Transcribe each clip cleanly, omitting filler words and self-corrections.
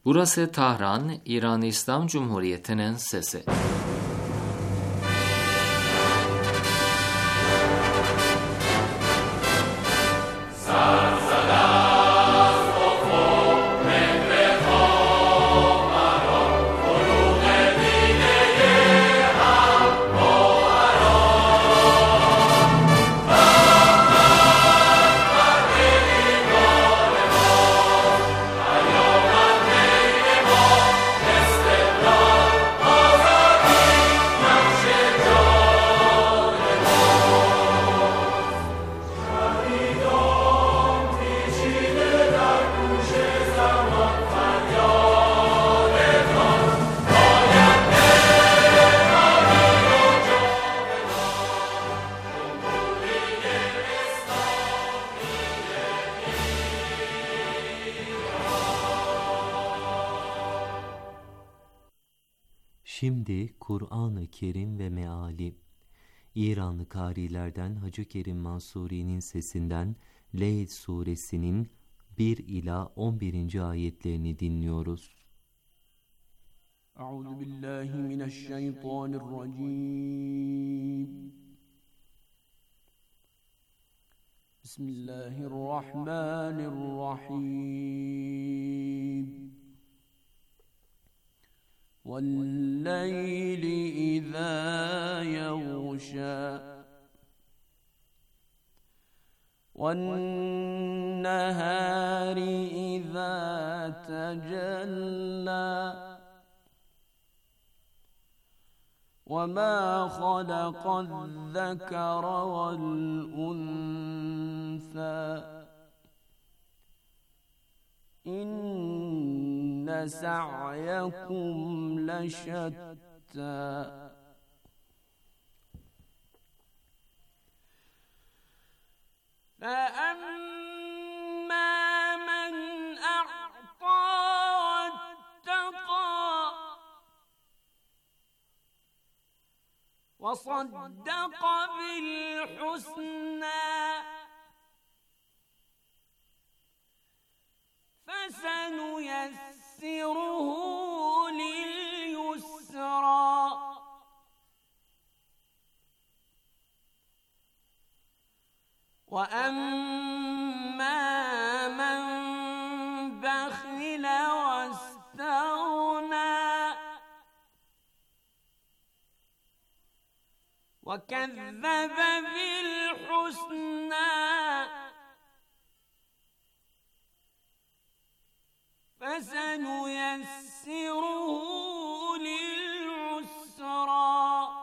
Burası Tahran, İran İslam Cumhuriyeti'nin sesi. Şimdi Kur'an-ı Kerim ve meali. İranlı kârilerden Hacı Kerim Mansuri'nin sesinden Leyl suresinin 1 ila 11. ayetlerini dinliyoruz. Euzubillahimineşşeytanirracim. Bismillahirrahmanirrahim. وَاللَّيْلِ إِذَا يَغْشَى وَالنَّهَارِ إِذَا تَجَلَّى وَمَا خَلَقَ الذَّكَرَ وَالْأُنثَى إِنَّ سَعْيَكُمْ لَشَتَّى فَأَمَّا مَنْ أَعْطَى وَاتَّقَى وَصَدَّقَ بِالْحُسْنَى فَسَنُيَسِّرُهُ لِلْيُسْرَى وَأَمَّا مَنْ بَخِلَ وَاسْتَغْنَى وَكَذَّبَ بِالْحُسْنَى فَسَنُيَسِّرُهُ لِلْعُسْرَى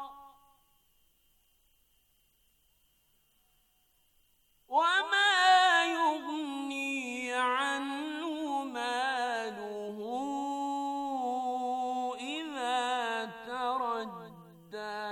وَمَا يُغْنِي عَنْهُ مَالُهُ إِذَا تَرَدَّى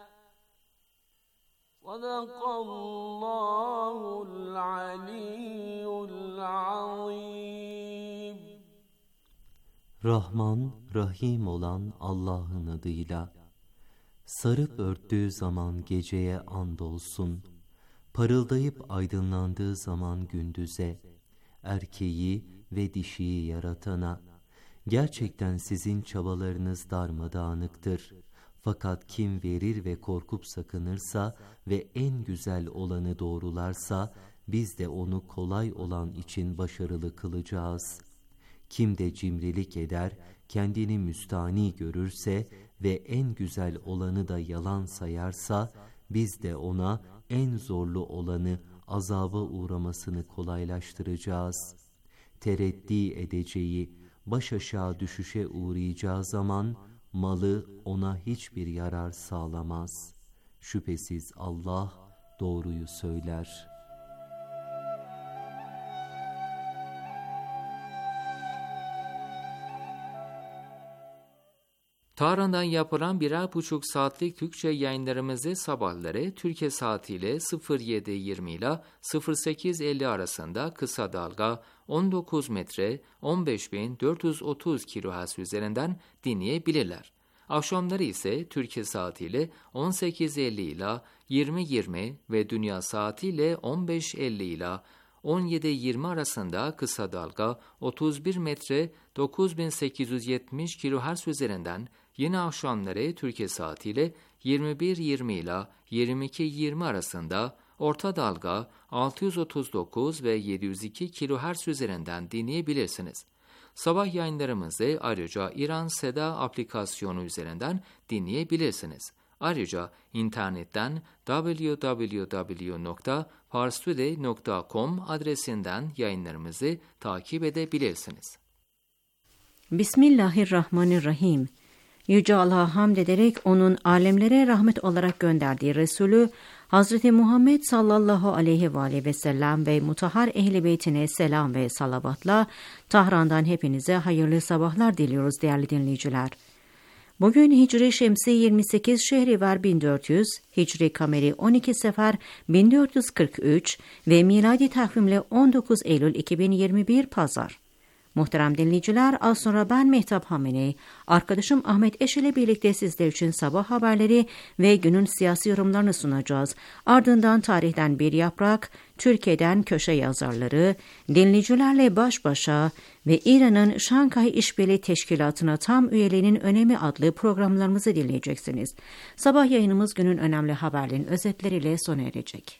صَدَقَ اللّٰهُ الْعَلِيُّ الْعَظِيمُ. Rahman, Rahim olan Allah'ın adıyla. Sarıp örttüğü zaman geceye andolsun, parıldayıp aydınlandığı zaman gündüze, erkeği ve dişiyi yaratana. Gerçekten sizin çabalarınız darmadağınıktır. Fakat kim verir ve korkup sakınırsa ve en güzel olanı doğrularsa, biz de onu kolay olan için başarılı kılacağız. Kim de cimrilik eder, kendini müstani görürse ve en güzel olanı da yalan sayarsa, biz de ona en zorlu olanı azaba uğramasını kolaylaştıracağız. Tereddi edeceği, baş aşağı düşüşe uğrayacağı zaman, malı ona hiçbir yarar sağlamaz. Şüphesiz Allah doğruyu söyler. Tahran'dan yapılan 1,5 saatlik Türkçe yayınlarımızı sabahları Türkiye saatiyle 07:20 ile 08:50 arasında kısa dalga 19 metre 15.430 kHz üzerinden dinleyebilirler. Akşamları ise Türkiye saatiyle 18:50 ile 20:20 ve dünya saatiyle 15:50 ile 17-20 arasında kısa dalga 31 metre 9870 kHz üzerinden, yeni akşamları Türkiye saatiyle 21:20 ile 22:20 arasında orta dalga 639 ve 702 kHz üzerinden dinleyebilirsiniz. Sabah yayınlarımızı ayrıca İran Seda aplikasyonu üzerinden dinleyebilirsiniz. Ayrıca internetten www.parstoday.com adresinden yayınlarımızı takip edebilirsiniz. Bismillahirrahmanirrahim. Yüce Allah'a hamd ederek onun alemlere rahmet olarak gönderdiği Resulü Hazreti Muhammed sallallahu aleyhi ve aleyhi ve sellem ve mutahhar ehl-i beytine selam ve salavatla Tahran'dan hepinize hayırlı sabahlar diliyoruz değerli dinleyiciler. Bugün Hicri Şemsi 28 Şehrivar 1400, Hicri Kameri 12 Sefer 1443 ve miladi takvimle 19 Eylül 2021 Pazar. Muhterem dinleyiciler, az sonra ben Mehtap Hamene, arkadaşım Ahmet Eş ile birlikte sizler için sabah haberleri ve günün siyasi yorumlarını sunacağız. Ardından tarihten bir yaprak, Türkiye'den köşe yazarları, dinleyicilerle baş başa ve İran'ın Şanghay İşbirliği Teşkilatı'na tam üyeliğinin önemi adlı programlarımızı dinleyeceksiniz. Sabah yayınımız günün önemli haberlerinin özetleriyle sona erecek.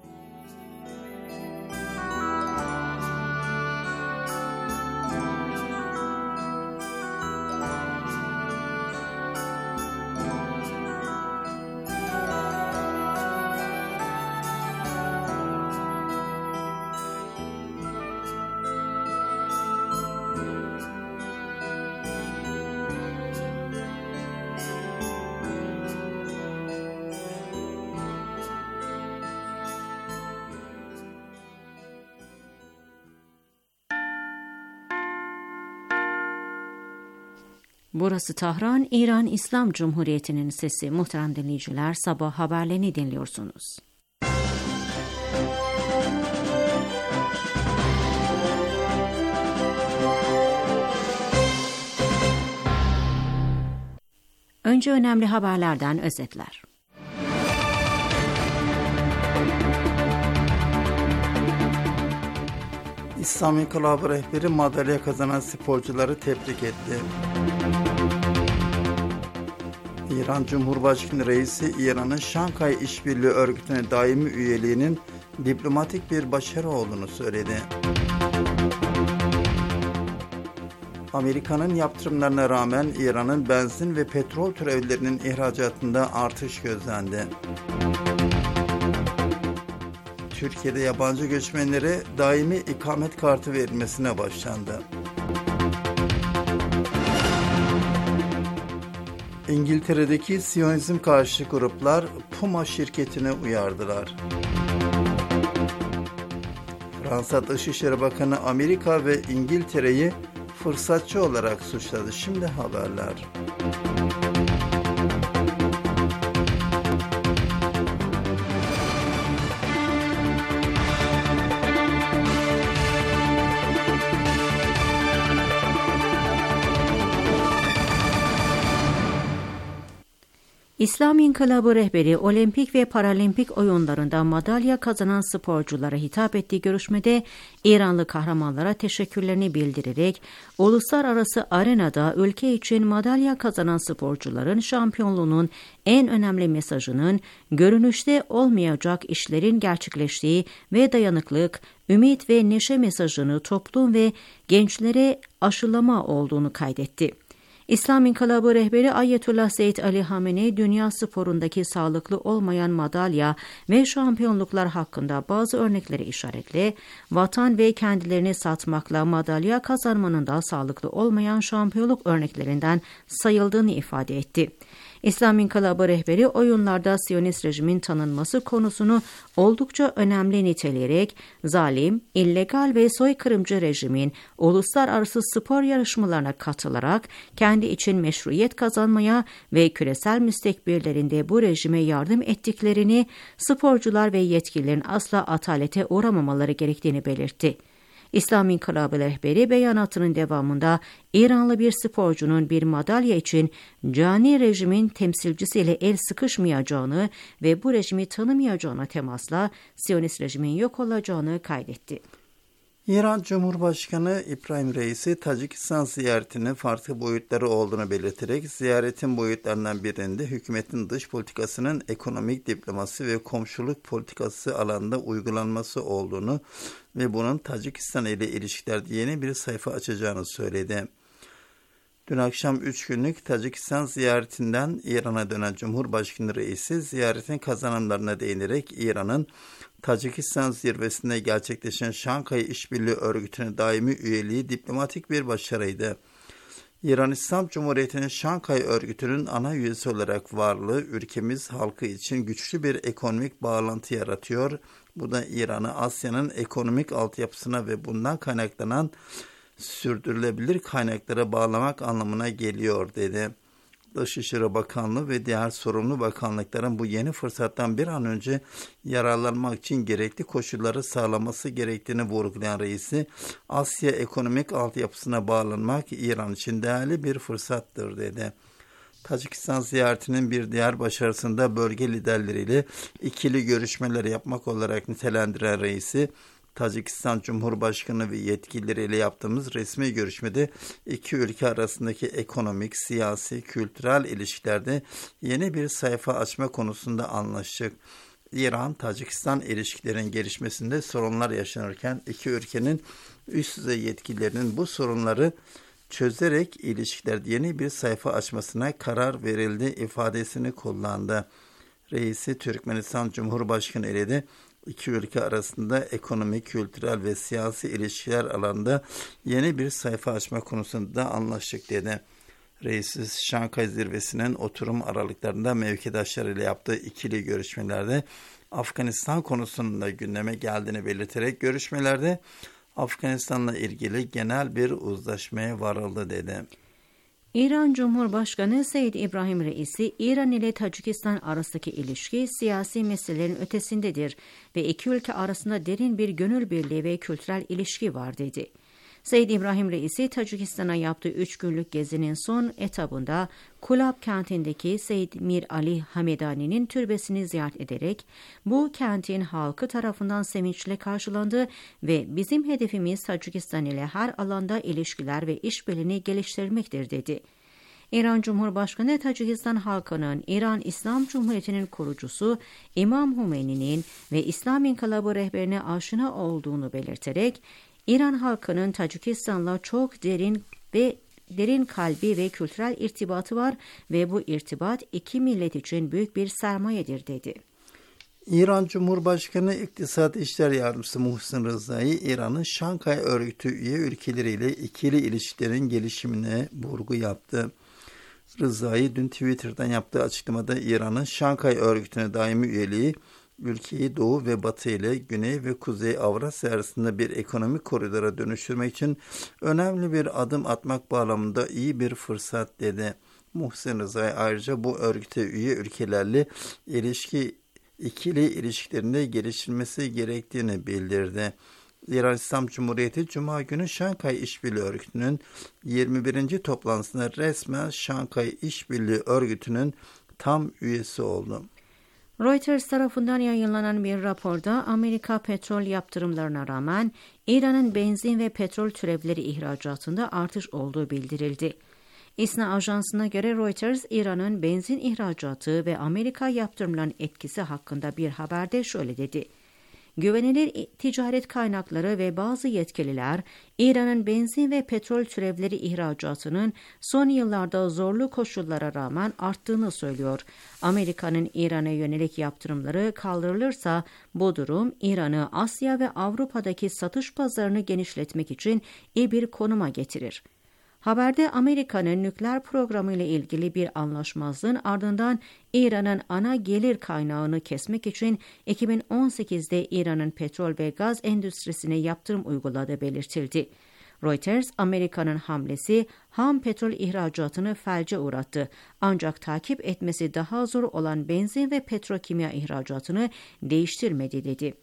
Burası Tahran, İran İslam Cumhuriyeti'nin sesi. Muhterem dinleyiciler, sabah haberlerini dinliyorsunuz. Önce önemli haberlerden özetler. İslam İnkılabı rehberi madalya kazanan sporcuları tebrik etti. İran Cumhurbaşkanı Reisi, İran'ın Şanghay İşbirliği Örgütü'ne daimi üyeliğinin diplomatik bir başarı olduğunu söyledi. Amerika'nın yaptırımlarına rağmen İran'ın benzin ve petrol türevlerinin ihracatında artış gözlendi. Türkiye'de yabancı göçmenlere daimi ikamet kartı verilmesine başlandı. İngiltere'deki Siyonizm karşıtı gruplar Puma şirketine uyardılar. Fransa Dışişleri Bakanı Amerika ve İngiltere'yi fırsatçı olarak suçladı. Şimdi haberler. İslam İnkılabı rehberi olimpik ve paralimpik oyunlarında madalya kazanan sporculara hitap ettiği görüşmede İranlı kahramanlara teşekkürlerini bildirerek uluslararası arenada ülke için madalya kazanan sporcuların şampiyonluğunun en önemli mesajının görünüşte olmayacak işlerin gerçekleştiği ve dayanıklılık, ümit ve neşe mesajını toplum ve gençlere aşılama olduğunu kaydetti. İslam İnkılabı rehberi Ayetullah Seyyid Ali Hamenei, dünya sporundaki sağlıklı olmayan madalya ve şampiyonluklar hakkında bazı örnekleri işaretle, vatan ve kendilerini satmakla madalya kazanmanın da sağlıklı olmayan şampiyonluk örneklerinden sayıldığını ifade etti. İslam İnkılabı rehberi oyunlarda Siyonist rejimin tanınması konusunu oldukça önemli niteleyerek zalim, illegal ve soykırımcı rejimin uluslararası spor yarışmalarına katılarak kendi için meşruiyet kazanmaya ve küresel müstekbirlerinde bu rejime yardım ettiklerini, sporcular ve yetkililerin asla atalete uğramamaları gerektiğini belirtti. İslam İnkılabı rehberi beyanatının devamında İranlı bir sporcunun bir madalya için cani rejimin temsilcisiyle el sıkışmayacağını ve bu rejimi tanımayacağına temasla Siyonist rejimin yok olacağını kaydetti. İran Cumhurbaşkanı İbrahim Reisi, Tacikistan ziyaretinin farklı boyutları olduğunu belirterek, ziyaretin boyutlarından birinde hükümetin dış politikasının ekonomik, diplomasi ve komşuluk politikası alanında uygulanması olduğunu ve bunun Tacikistan ile ilişkilerde yeni bir sayfa açacağını söyledi. Dün akşam 3 günlük Tacikistan ziyaretinden İran'a dönen Cumhurbaşkanı Reisi, ziyaretin kazanımlarına değinerek İran'ın Tacikistan zirvesinde gerçekleşen Şankay İşbirliği Örgütü'ne daimi üyeliği diplomatik bir başarıydı. İran İslam Cumhuriyeti'nin Şankay Örgütü'nün ana üyesi olarak varlığı ülkemiz halkı için güçlü bir ekonomik bağlantı yaratıyor. Bu da İran'ı Asya'nın ekonomik altyapısına ve bundan kaynaklanan sürdürülebilir kaynaklara bağlamak anlamına geliyor dedi. Dışişleri Bakanlığı ve diğer sorumlu bakanlıkların bu yeni fırsattan bir an önce yararlanmak için gerekli koşulları sağlaması gerektiğini vurgulayan reisi, Asya ekonomik altyapısına bağlanmak İran için değerli bir fırsattır dedi. Tacikistan ziyaretinin bir diğer başarısında bölge liderleriyle ikili görüşmeler yapmak olarak nitelendiren reisi, Tacikistan Cumhurbaşkanı ve yetkilileriyle yaptığımız resmi görüşmede iki ülke arasındaki ekonomik, siyasi, kültürel ilişkilerde yeni bir sayfa açma konusunda anlaştık. İran-Tacikistan ilişkilerin gelişmesinde sorunlar yaşanırken iki ülkenin üst düzey yetkililerinin bu sorunları çözerek ilişkilerde yeni bir sayfa açmasına karar verildi ifadesini kullandı. Reisi Türkmenistan Cumhurbaşkanı ile de İki ülke arasında ekonomik, kültürel ve siyasi ilişkiler alanında yeni bir sayfa açma konusunda anlaştık dedi. Reis Şankay Zirvesi'nin oturum aralıklarında mevkidaşlarıyla yaptığı ikili görüşmelerde Afganistan konusunda gündeme geldiğini belirterek görüşmelerde Afganistan'la ilgili genel bir uzlaşmaya varıldı dedi. İran Cumhurbaşkanı Seyyid İbrahim Reisi, İran ile Tacikistan arasındaki ilişki siyasi meselelerin ötesindedir ve iki ülke arasında derin bir gönül birliği ve kültürel ilişki var dedi. Seyyid İbrahim Reisi, Tacikistan'a yaptığı 3 günlük gezinin son etabında Kulab kentindeki Seyyid Mir Ali Hamedani'nin türbesini ziyaret ederek bu kentin halkı tarafından sevinçle karşılandı ve bizim hedefimiz Tacikistan ile her alanda ilişkiler ve işbirliğini geliştirmektir dedi. İran Cumhurbaşkanı Tacikistan halkının İran İslam Cumhuriyeti'nin kurucusu İmam Hümeyni'nin ve İslam İnkılabı rehberine aşina olduğunu belirterek, İran halkının Tacikistan'la çok derin kalbi ve kültürel irtibatı var ve bu irtibat iki millet için büyük bir sermayedir dedi. İran Cumhurbaşkanı İktisat İşler Yardımcısı Muhsin Rızai, İran'ın Şankay Örgütü üye ülkeleriyle ikili ilişkilerin gelişimine vurgu yaptı. Rızai dün Twitter'dan yaptığı açıklamada İran'ın Şankay Örgütü'ne daimi üyeliği, ülkeyi Doğu ve Batı ile Güney ve Kuzey Avrasya arasında bir ekonomik koridora dönüştürmek için önemli bir adım atmak bağlamında iyi bir fırsat dedi. Muhsin Rızai ayrıca bu örgüte üye ülkelerle ikili ilişkilerinde geliştirilmesi gerektiğini bildirdi. İran İslam Cumhuriyeti Cuma günü Şankay İşbirliği Örgütü'nün 21. toplantısında resmen Şankay İşbirliği Örgütü'nün tam üyesi oldu. Reuters tarafından yayınlanan bir raporda Amerika petrol yaptırımlarına rağmen İran'ın benzin ve petrol türevleri ihracatında artış olduğu bildirildi. İSNA ajansına göre Reuters, İran'ın benzin ihracatı ve Amerika yaptırımlarının etkisi hakkında bir haberde şöyle dedi. Güvenilir ticaret kaynakları ve bazı yetkililer, İran'ın benzin ve petrol türevleri ihracatının son yıllarda zorlu koşullara rağmen arttığını söylüyor. Amerika'nın İran'a yönelik yaptırımları kaldırılırsa bu durum İran'ı Asya ve Avrupa'daki satış pazarını genişletmek için iyi bir konuma getirir. Haberde Amerika'nın nükleer programı ile ilgili bir anlaşmazlığın ardından İran'ın ana gelir kaynağını kesmek için 2018'de İran'ın petrol ve gaz endüstrisine yaptırım uyguladığı belirtildi. Reuters, Amerika'nın hamlesi ham petrol ihracatını felce uğrattı. Ancak takip etmesi daha zor olan benzin ve petrokimya ihracatını değiştirmedi dedi.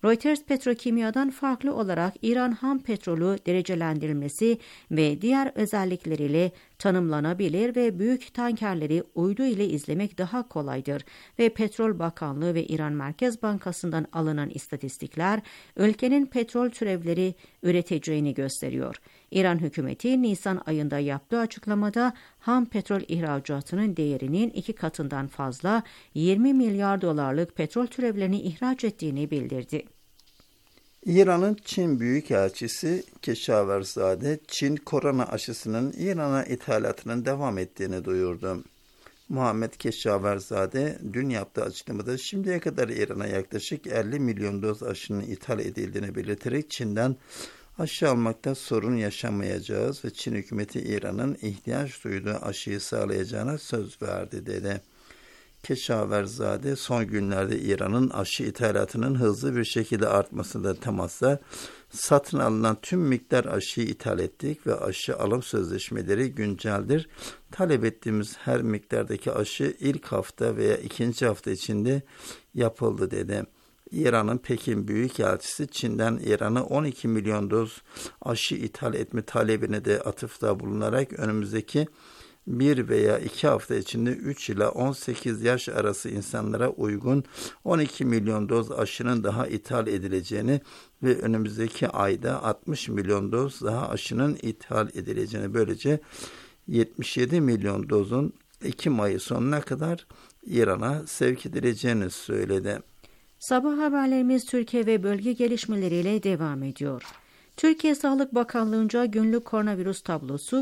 Reuters Petrokimya'dan farklı olarak İran ham petrolü derecelendirilmesi ve diğer özellikleriyle tanımlanabilir ve büyük tankerleri uydu ile izlemek daha kolaydır ve Petrol Bakanlığı ve İran Merkez Bankası'ndan alınan istatistikler ülkenin petrol türevleri üreteceğini gösteriyor. İran hükümeti Nisan ayında yaptığı açıklamada ham petrol ihracatının değerinin 2 katından fazla 20 milyar dolarlık petrol türevlerini ihraç ettiğini bildirdi. İran'ın Çin Büyükelçisi Keşaverzade, Çin korona aşısının İran'a ithalatının devam ettiğini duyurdu. Muhammed Keşaverzade dün yaptığı açıklamada şimdiye kadar İran'a yaklaşık 50 milyon doz aşının ithal edildiğini belirterek Çin'den aşı almakta sorun yaşamayacağız ve Çin hükümeti İran'ın ihtiyaç duyduğu aşıyı sağlayacağına söz verdi dedi. Keşaverzade son günlerde İran'ın aşı ithalatının hızlı bir şekilde artmasında temasla satın alınan tüm miktar aşıyı ithal ettik ve aşı alım sözleşmeleri günceldir. Talep ettiğimiz her miktardaki aşı ilk hafta veya ikinci hafta içinde yapıldı dedi. İran'ın Pekin Büyükelçisi Çin'den İran'a 12 milyon doz aşı ithal etme talebine de atıfta bulunarak önümüzdeki 1 veya 2 hafta içinde 3 ila 18 yaş arası insanlara uygun 12 milyon doz aşının daha ithal edileceğini ve önümüzdeki ayda 60 milyon doz daha aşının ithal edileceğini, böylece 77 milyon dozun Ekim ayı sonuna kadar İran'a sevk edileceğini söyledi. Sabah haberlerimiz Türkiye ve bölge gelişmeleriyle devam ediyor. Türkiye Sağlık Bakanlığı'nca günlük koronavirüs tablosu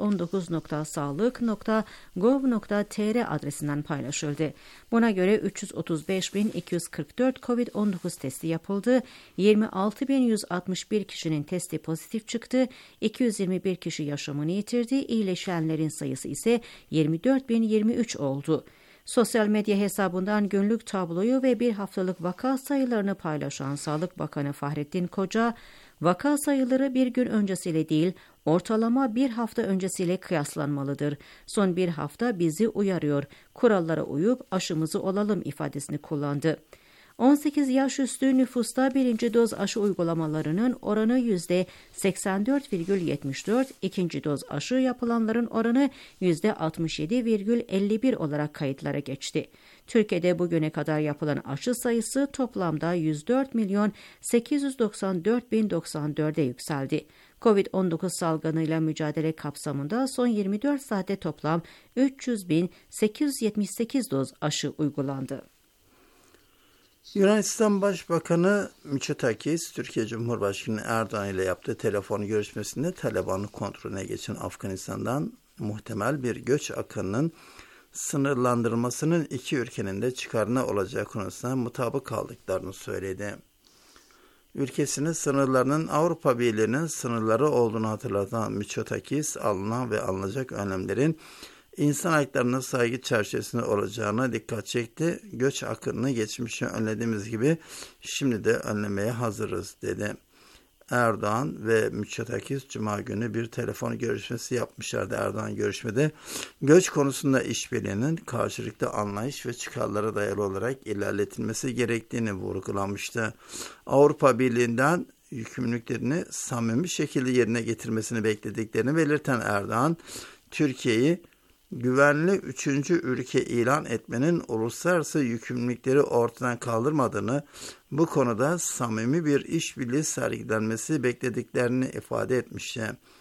covid19.sağlık.gov.tr adresinden paylaşıldı. Buna göre 335.244 COVID-19 testi yapıldı, 26.161 kişinin testi pozitif çıktı, 221 kişi yaşamını yitirdi, iyileşenlerin sayısı ise 24.023 oldu. Sosyal medya hesabından günlük tabloyu ve bir haftalık vaka sayılarını paylaşan Sağlık Bakanı Fahrettin Koca, vaka sayıları bir gün öncesiyle değil, ortalama bir hafta öncesiyle kıyaslanmalıdır. Son bir hafta bizi uyarıyor, kurallara uyup aşımızı olalım ifadesini kullandı. 18 yaş üstü nüfusta birinci doz aşı uygulamalarının oranı %84,74, ikinci doz aşı yapılanların oranı %67,51 olarak kayıtlara geçti. Türkiye'de bugüne kadar yapılan aşı sayısı toplamda 104.894.094'e yükseldi. Covid-19 salgınıyla mücadele kapsamında son 24 saatte toplam 300.878 doz aşı uygulandı. Yunanistan Başbakanı Mitsotakis, Türkiye Cumhurbaşkanı Erdoğan ile yaptığı telefon görüşmesinde Taliban'ın kontrolüne geçen Afganistan'dan muhtemel bir göç akınının sınırlandırılmasının iki ülkenin de çıkarına olacağı konusunda mutabık kaldıklarını söyledi. Ülkesinin sınırlarının Avrupa Birliği'nin sınırları olduğunu hatırlatan Mitsotakis, alınan ve alınacak önlemlerin İnsan haklarına saygı çerçevesinde olacağına dikkat çekti. Göç akınını geçmişte önlediğimiz gibi şimdi de önlemeye hazırız dedi. Erdoğan ve Mitsotakis Cuma günü bir telefon görüşmesi yapmışlardı. Erdoğan görüşmede göç konusunda işbirliğinin karşılıklı anlayış ve çıkarlara dayalı olarak ilerletilmesi gerektiğini vurgulamıştı. Avrupa Birliği'nden yükümlülüklerini samimi şekilde yerine getirmesini beklediklerini belirten Erdoğan, Türkiye'yi güvenli üçüncü ülke ilan etmenin uluslararası yükümlülükleri ortadan kaldırmadığını, bu konuda samimi bir işbirliği sergilenmesi beklediklerini ifade etmişti.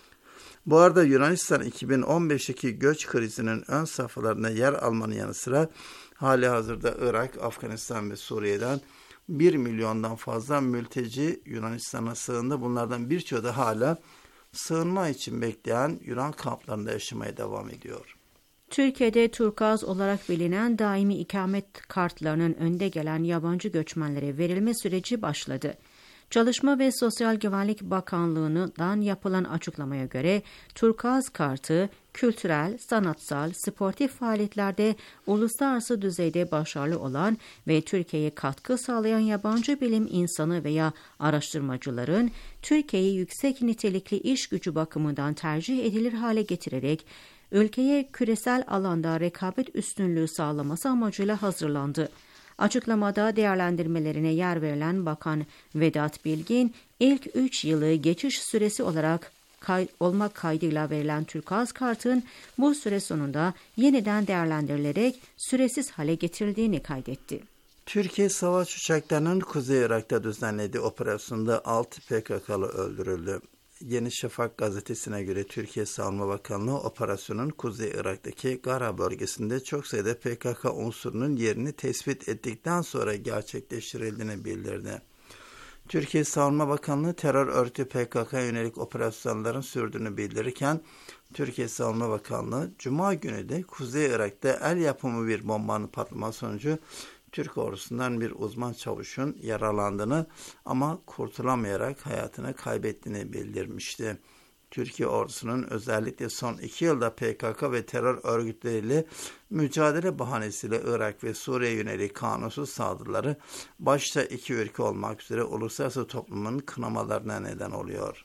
Bu arada Yunanistan 2015'teki göç krizinin ön safhalarında yer almanın yanı sıra hali hazırda Irak, Afganistan ve Suriye'den 1 milyondan fazla mülteci Yunanistan'a sığındı. Bunlardan birçoğu da hala sığınma için bekleyen Yunan kamplarında yaşamaya devam ediyor. Türkiye'de turkuaz olarak bilinen daimi ikamet kartlarının önde gelen yabancı göçmenlere verilme süreci başladı. Çalışma ve Sosyal Güvenlik Bakanlığı'ndan yapılan açıklamaya göre turkuaz kartı kültürel, sanatsal, sportif faaliyetlerde uluslararası düzeyde başarılı olan ve Türkiye'ye katkı sağlayan yabancı bilim insanı veya araştırmacıların Türkiye'yi yüksek nitelikli iş gücü bakımından tercih edilir hale getirerek ülkeye küresel alanda rekabet üstünlüğü sağlaması amacıyla hazırlandı. Açıklamada değerlendirmelerine yer verilen Bakan Vedat Bilgin, ilk 3 yılı geçiş süresi olarak olmak kaydıyla verilen Türk-Gaz kartın bu süre sonunda yeniden değerlendirilerek süresiz hale getirildiğini kaydetti. Türkiye savaş uçaklarının Kuzey Irak'ta düzenlediği operasyonda 6 PKK'lı öldürüldü. Yeni Şafak gazetesine göre Türkiye Savunma Bakanlığı operasyonun Kuzey Irak'taki Gara bölgesinde çok sayıda PKK unsurunun yerini tespit ettikten sonra gerçekleştirildiğini bildirdi. Türkiye Savunma Bakanlığı terör örgütü PKK'ya yönelik operasyonların sürdüğünü bildirirken, Türkiye Savunma Bakanlığı Cuma günü de Kuzey Irak'ta el yapımı bir bombanın patlaması sonucu Türk ordusundan bir uzman çavuşun yaralandığını ama kurtulamayarak hayatını kaybettiğini bildirmişti. Türkiye ordusunun özellikle son 2 yılda PKK ve terör örgütleriyle mücadele bahanesiyle Irak ve Suriye yönelik kanunsuz saldırıları başta 2 ülke olmak üzere uluslararası toplumun kınamalarına neden oluyor.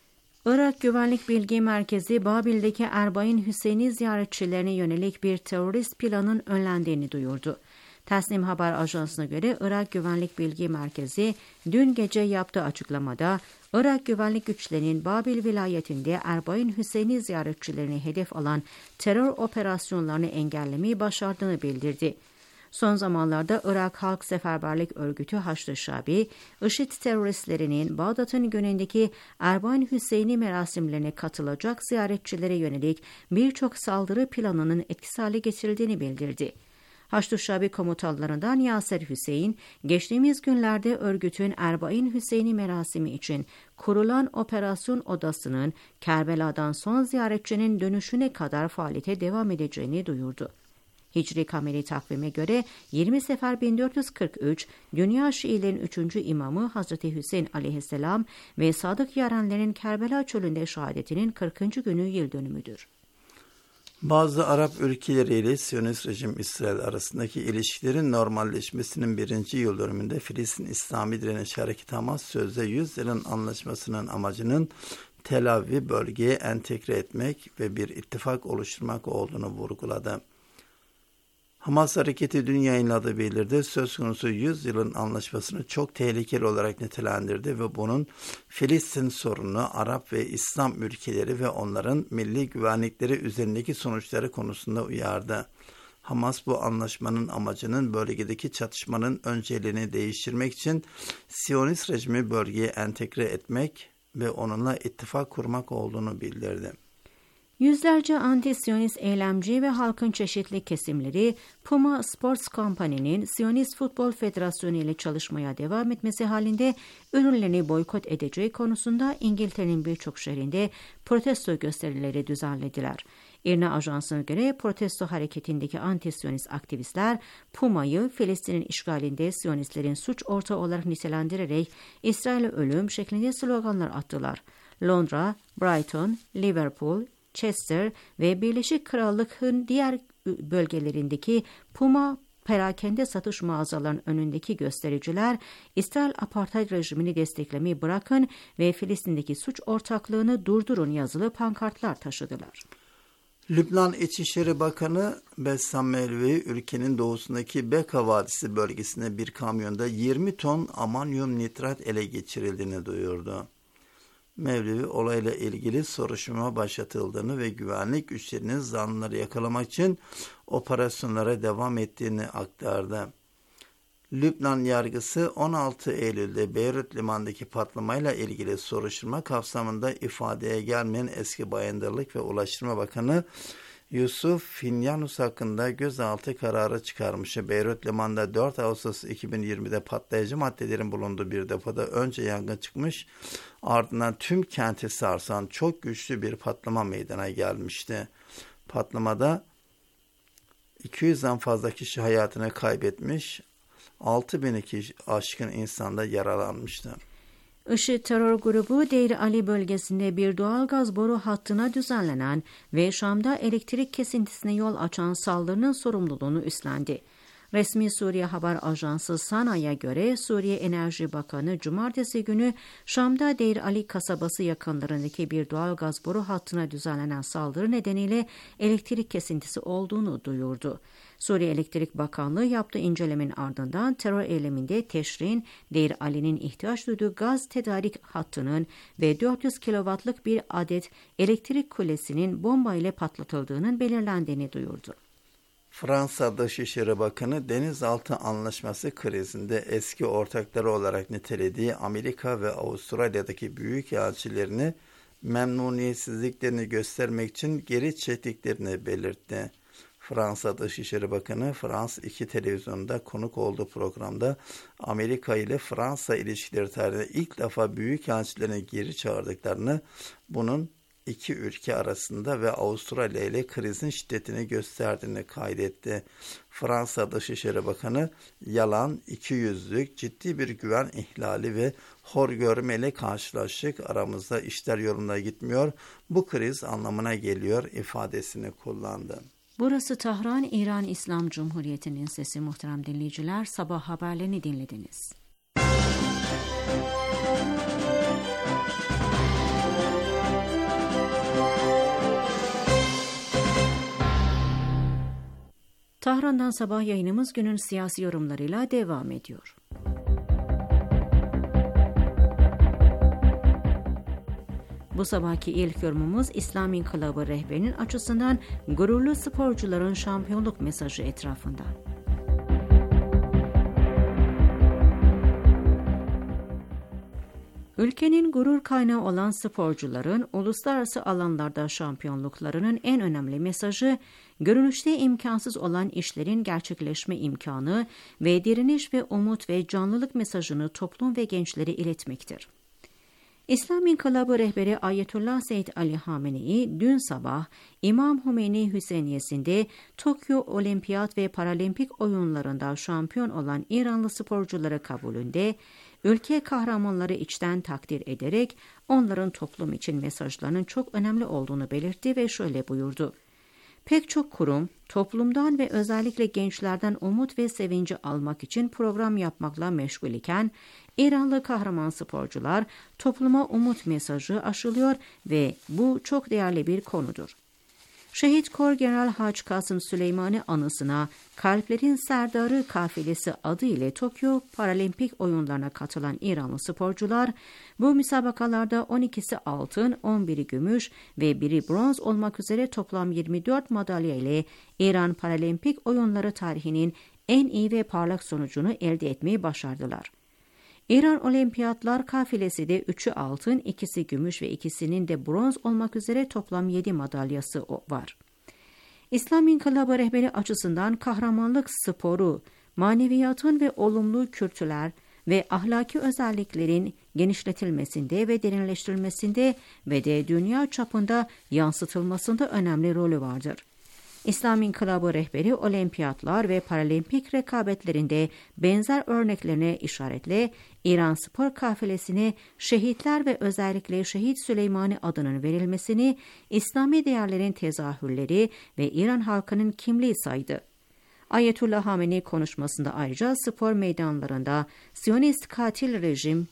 Irak Güvenlik Bilgi Merkezi, Babil'deki Erbain Hüseyni ziyaretçilerine yönelik bir terörist planın önlendiğini duyurdu. Tasnim Haber Ajansı'na göre Irak Güvenlik Bilgi Merkezi dün gece yaptığı açıklamada Irak güvenlik güçlerinin Babil vilayetinde Erbain Hüseyni ziyaretçilerini hedef alan terör operasyonlarını engellemeyi başardığını bildirdi. Son zamanlarda Irak Halk Seferberlik Örgütü Haçlı Şabi, IŞİD teröristlerinin Bağdat'ın güneyindeki Erbain Hüseyni merasimlerine katılacak ziyaretçilere yönelik birçok saldırı planının etkisiz hale getirildiğini bildirdi. Haçlı Şabi komutanlarından Yaser Hüseyin, geçtiğimiz günlerde örgütün Erbain Hüseyni merasimi için kurulan operasyon odasının Kerbela'dan son ziyaretçinin dönüşüne kadar faaliyete devam edeceğini duyurdu. Hicri kameri takvime göre 20 Sefer 1443, Dünya Şiilerin 3. imamı Hazreti Hüseyin aleyhisselam ve sadık yarenlerin Kerbela çölünde şehadetinin 40. günü yıl dönümüdür. Bazı Arap ülkeleriyle Siyonist rejim İsrail arasındaki ilişkilerin normalleşmesinin 1. yıl dönümünde Filistin İslami Direniş Hareketi Hamas sözde 100 yılın anlaşmasının amacının Tel Aviv'i bölgeye entegre etmek ve bir ittifak oluşturmak olduğunu vurguladı. Hamas hareketi dün yayınladığı bildiride söz konusu 100 yılın anlaşmasını çok tehlikeli olarak nitelendirdi ve bunun Filistin sorununu Arap ve İslam ülkeleri ve onların milli güvenlikleri üzerindeki sonuçları konusunda uyardı. Hamas bu anlaşmanın amacının bölgedeki çatışmanın önceliğini değiştirmek için Siyonist rejimi bölgeye entegre etmek ve onunla ittifak kurmak olduğunu bildirdi. Yüzlerce anti-Siyonist eylemci ve halkın çeşitli kesimleri Puma Sports Company'nin Siyonist Futbol Federasyonu ile çalışmaya devam etmesi halinde ürünlerini boykot edeceği konusunda İngiltere'nin birçok şehrinde protesto gösterileri düzenlediler. İRNA Ajansı'na göre protesto hareketindeki anti-Siyonist aktivistler Puma'yı Filistin'in işgalinde Siyonistlerin suç ortağı olarak nitelendirerek İsrail'e ölüm şeklinde sloganlar attılar. Londra, Brighton, Liverpool, Chester ve Birleşik Krallık'ın diğer bölgelerindeki Puma perakende satış mağazalarının önündeki göstericiler İsrail apartheid rejimini desteklemeyi bırakın ve Filistin'deki suç ortaklığını durdurun yazılı pankartlar taşıdılar. Lübnan İçişleri Bakanı Bessam Melvehi ülkenin doğusundaki Beka Vadisi bölgesinde bir kamyonda 20 ton amonyum nitrat ele geçirildiğini duyurdu. Mevlevi olayla ilgili soruşturma başlatıldığını ve güvenlik güçlerinin zanlıları yakalamak için operasyonlara devam ettiğini aktardı. Lübnan yargısı 16 Eylül'de Beyrut Limanı'ndaki patlamayla ilgili soruşturma kapsamında ifadeye gelmeyen eski Bayındırlık ve Ulaştırma Bakanı Yusuf Finyanus hakkında gözaltı kararı çıkarmıştı. Beyrut Limanı'nda 4 Ağustos 2020'de patlayıcı maddelerin bulunduğu bir depoda önce yangın çıkmış, ardından tüm kenti sarsan çok güçlü bir patlama meydana gelmişti. Patlamada 200'den fazla kişi hayatını kaybetmiş, 6.000 aşkın insan da yaralanmıştı. IŞİD terör grubu Deir Ali bölgesinde bir doğalgaz boru hattına düzenlenen ve Şam'da elektrik kesintisine yol açan saldırının sorumluluğunu üstlendi. Resmi Suriye haber ajansı Sana'ya göre Suriye Enerji Bakanı cumartesi günü Şam'da Deir Ali kasabası yakınlarındaki bir doğalgaz boru hattına düzenlenen saldırı nedeniyle elektrik kesintisi olduğunu duyurdu. Suriye Elektrik Bakanlığı yaptığı incelemenin ardından terör eyleminde Teşrin, Deir Ali'nin ihtiyaç duyduğu gaz tedarik hattının ve 400 kW'lık bir adet elektrik kulesinin bomba ile patlatıldığının belirlendiğini duyurdu. Fransa Dışişleri Bakanı denizaltı anlaşması krizinde eski ortakları olarak nitelediği Amerika ve Avustralya'daki büyükelçilerini memnuniyetsizliklerini göstermek için geri çektiklerini belirtti. Fransa Dışişleri Bakanı France 2 televizyonunda konuk olduğu programda Amerika ile Fransa ilişkileri tarihinde ilk defa büyükelçilerini geri çağırdıklarını, bunun iki ülke arasında ve Avustralya ile krizin şiddetini gösterdiğini kaydetti. Fransa Dışişleri Bakanı, yalan, ikiyüzlülük, ciddi bir güven ihlali ve hor görmeyle karşılaştık. Aramızda işler yolunda gitmiyor. Bu kriz anlamına geliyor ifadesini kullandı. Burası Tahran, İran İslam Cumhuriyeti'nin sesi. Muhterem dinleyiciler, sabah haberlerini dinlediniz. Tahran'dan sabah yayınımız günün siyasi yorumlarıyla devam ediyor. Bu sabahki ilk yorumumuz İslam İnkılabı rehberinin açısından gururlu sporcuların şampiyonluk mesajı etrafında. Ülkenin gurur kaynağı olan sporcuların uluslararası alanlarda şampiyonluklarının en önemli mesajı, görünüşte imkansız olan işlerin gerçekleşme imkanı ve direniş ve umut ve canlılık mesajını toplum ve gençlere iletmektir. İslam İnkılabı rehberi Ayetullah Seyyid Ali Hamenei dün sabah İmam Hümeyni Hüseyniyesi'nde Tokyo Olimpiyat ve Paralimpik oyunlarında şampiyon olan İranlı sporcuları kabulünde ülke kahramanları içten takdir ederek onların toplum için mesajlarının çok önemli olduğunu belirtti ve şöyle buyurdu. Pek çok kurum, toplumdan ve özellikle gençlerden umut ve sevinci almak için program yapmakla meşgul iken, İranlı kahraman sporcular topluma umut mesajı aşılıyor ve bu çok değerli bir konudur. Şehit Kor General Hac Kasım Süleymani anısına Kalplerin Serdarı kafilesi adı ile Tokyo Paralimpik oyunlarına katılan İranlı sporcular, bu müsabakalarda 12'si altın, 11'i gümüş ve 1'i bronz olmak üzere toplam 24 madalya ile İran Paralimpik oyunları tarihinin en iyi ve parlak sonucunu elde etmeyi başardılar. İran Olimpiyatlar kafilesi de 3'ü altın, 2'si gümüş ve 2'sinin de bronz olmak üzere toplam 7 madalyası var. İslam İnkılabı rehberi açısından kahramanlık sporu, maneviyatın ve olumlu kültürler ve ahlaki özelliklerin genişletilmesinde ve derinleştirilmesinde ve de dünya çapında yansıtılmasında önemli rolü vardır. İslam İnkılabı rehberi olimpiyatlar ve paralimpik rekabetlerinde benzer örneklerine işaretle İran spor kafilesine şehitler ve özellikle Şehit Süleymani adının verilmesini İslami değerlerin tezahürleri ve İran halkının kimliği saydı. Ayetullah Hamenei konuşmasında ayrıca spor meydanlarında Siyonist katil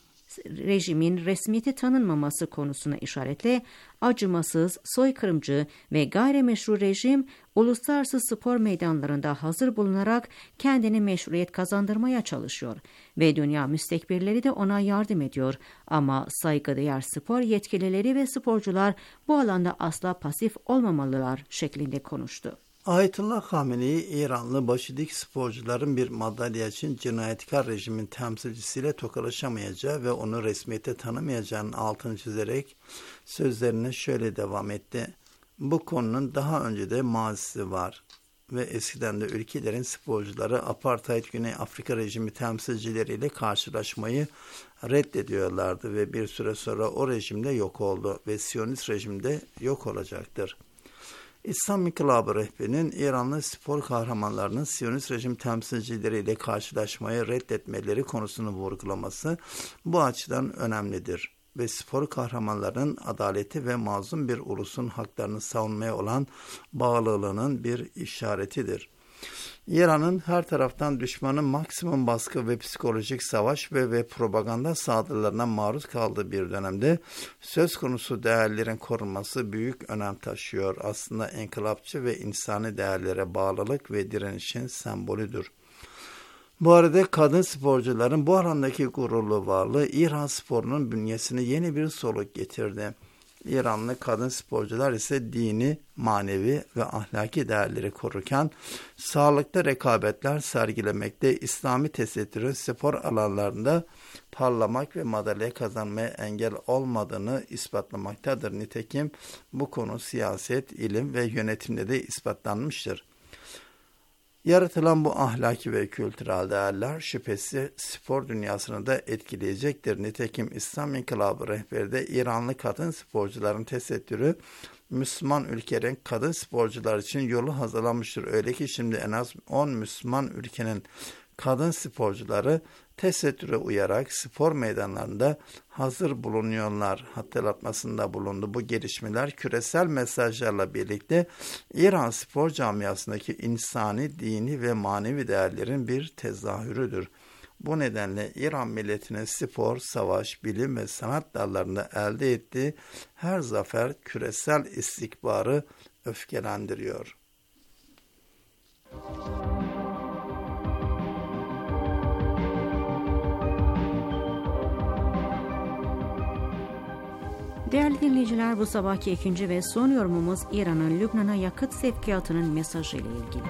rejimin resmiyeti tanınmaması konusuna işaretle acımasız, soykırımcı ve gayrimeşru rejim uluslararası spor meydanlarında hazır bulunarak kendini meşruiyet kazandırmaya çalışıyor ve dünya müstekbirleri de ona yardım ediyor ama saygıdeğer spor yetkilileri ve sporcular bu alanda asla pasif olmamalılar şeklinde konuştu. Ayetullah Hamenei, İranlı başı dik sporcuların bir madalya için cinayetkar rejimin temsilcisiyle tokalaşamayacağı ve onu resmiyete tanımayacağının altını çizerek sözlerine şöyle devam etti. Bu konunun daha önce de mazisi var ve eskiden de ülkelerin sporcuları apartheid Güney Afrika rejimi temsilcileriyle karşılaşmayı reddediyorlardı ve bir süre sonra o rejimde yok oldu ve Siyonist rejimde yok olacaktır. İslam İnkılabı rehberinin İranlı spor kahramanlarının Siyonist rejim temsilcileriyle karşılaşmayı reddetmeleri konusunu vurgulaması bu açıdan önemlidir ve spor kahramanlarının adaleti ve mazlum bir ulusun haklarını savunmaya olan bağlılığının bir işaretidir. İran'ın her taraftan düşmanın maksimum baskı ve psikolojik savaş ve propaganda saldırılarına maruz kaldığı bir dönemde söz konusu değerlerin korunması büyük önem taşıyor. Aslında inkılapçı ve insani değerlere bağlılık ve direnişin sembolüdür. Bu arada kadın sporcuların bu alandaki gururlu varlığı İran sporunun bünyesine yeni bir soluk getirdi. İranlı kadın sporcular ise dini, manevi ve ahlaki değerleri korurken sağlıklı rekabetler sergilemekte, İslami tesettürün spor alanlarında parlamak ve madalya kazanmaya engel olmadığını ispatlamaktadır. Nitekim bu konu siyaset, ilim ve yönetimde de ispatlanmıştır. Yaratılan bu ahlaki ve kültürel değerler şüphesiz spor dünyasını da etkileyecektir. Nitekim İslam İnkılabı rehberi de İranlı kadın sporcuların tesettürü Müslüman ülkelerin kadın sporcular için yolu hazırlanmıştır. Öyle ki şimdi en az 10 Müslüman ülkenin kadın sporcuları tesettüre uyarak spor meydanlarında hazır bulunuyorlar hatırlatmasında bulundu. Bu gelişmeler küresel mesajlarla birlikte İran spor camiasındaki insani, dini ve manevi değerlerin bir tezahürüdür. Bu nedenle İran milletinin spor, savaş, bilim ve sanat dallarında elde ettiği her zafer küresel istikbarı öfkelendiriyor. Değerli dinleyiciler, bu sabahki ikinci ve son yorumumuz İran'ın Lübnan'a yakıt sevkiyatının mesajı ile ilgili.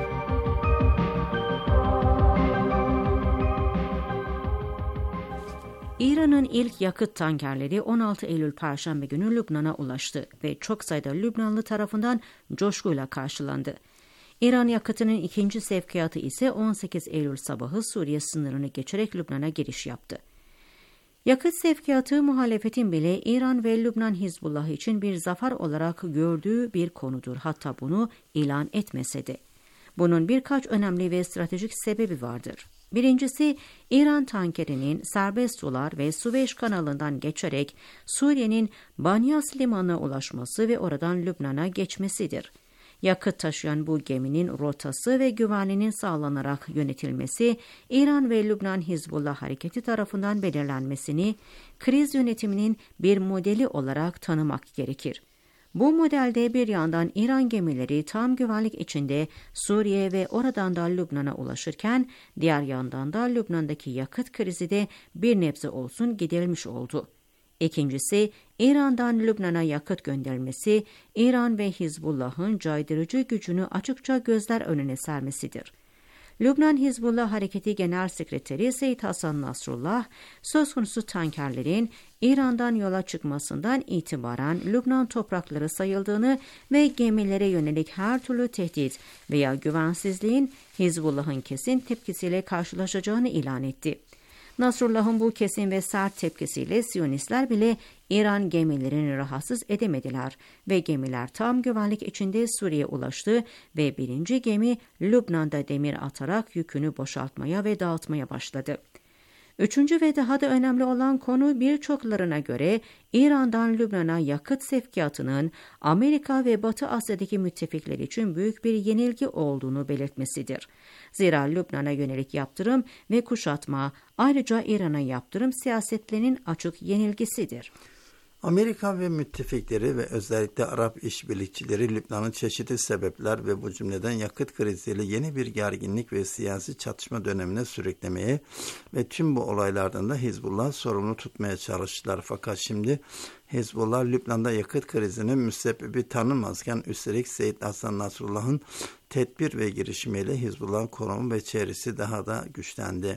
İran'ın ilk yakıt tankerleri 16 Eylül Perşembe günü Lübnan'a ulaştı ve çok sayıda Lübnanlı tarafından coşkuyla karşılandı. İran yakıtının ikinci sevkiyatı ise 18 Eylül sabahı Suriye sınırını geçerek Lübnan'a giriş yaptı. Yakıt sevkiyatı muhalefetin bile İran ve Lübnan Hizbullah için bir zafer olarak gördüğü bir konudur. Hatta bunu ilan etmese de. Bunun birkaç önemli ve stratejik sebebi vardır. Birincisi, İran tankerinin serbest sular ve Süveyş kanalından geçerek Suriye'nin Banyas limanına ulaşması ve oradan Lübnan'a geçmesidir. Yakıt taşıyan bu geminin rotası ve güvenliğinin sağlanarak yönetilmesi, İran ve Lübnan Hizbullah hareketi tarafından belirlenmesini kriz yönetiminin bir modeli olarak tanımak gerekir. Bu modelde bir yandan İran gemileri tam güvenlik içinde Suriye ve oradan da Lübnan'a ulaşırken, diğer yandan da Lübnan'daki yakıt krizi de bir nebze olsun giderilmiş oldu. İkincisi, İran'dan Lübnan'a yakıt gönderilmesi, İran ve Hizbullah'ın caydırıcı gücünü açıkça gözler önüne sermesidir. Lübnan Hizbullah Hareketi Genel Sekreteri Seyyid Hasan Nasrullah, söz konusu tankerlerin İran'dan yola çıkmasından itibaren Lübnan toprakları sayıldığını ve gemilere yönelik her türlü tehdit veya güvensizliğin Hizbullah'ın kesin tepkisiyle karşılaşacağını ilan etti. Nasrullah'ın bu kesin ve sert tepkisiyle Siyonistler bile İran gemilerini rahatsız edemediler ve gemiler tam güvenlik içinde Suriye'ye ulaştı ve birinci gemi Lübnan'da demir atarak yükünü boşaltmaya ve dağıtmaya başladı. Üçüncü ve daha da önemli olan konu, birçoklarına göre İran'dan Lübnan'a yakıt sevkiyatının Amerika ve Batı Asya'daki müttefikler için büyük bir yenilgi olduğunu belirtmesidir. Zira Lübnan'a yönelik yaptırım ve kuşatma, ayrıca İran'a yaptırım siyasetlerinin açık yenilgisidir. Amerika ve müttefikleri ve özellikle Arap işbirlikçileri Lübnan'ın çeşitli sebepler ve bu cümleden yakıt kriziyle yeni bir gerginlik ve siyasi çatışma dönemine sürüklemeye ve tüm bu olaylardan da Hizbullah sorumlu tutmaya çalıştılar. Fakat şimdi Hizbullah Lübnan'da yakıt krizinin müsebbibi tanınmazken, üstelik Seyyid Hasan Nasrullah'ın tedbir ve girişimiyle Hizbullah'ın konumu ve çevresi daha da güçlendi.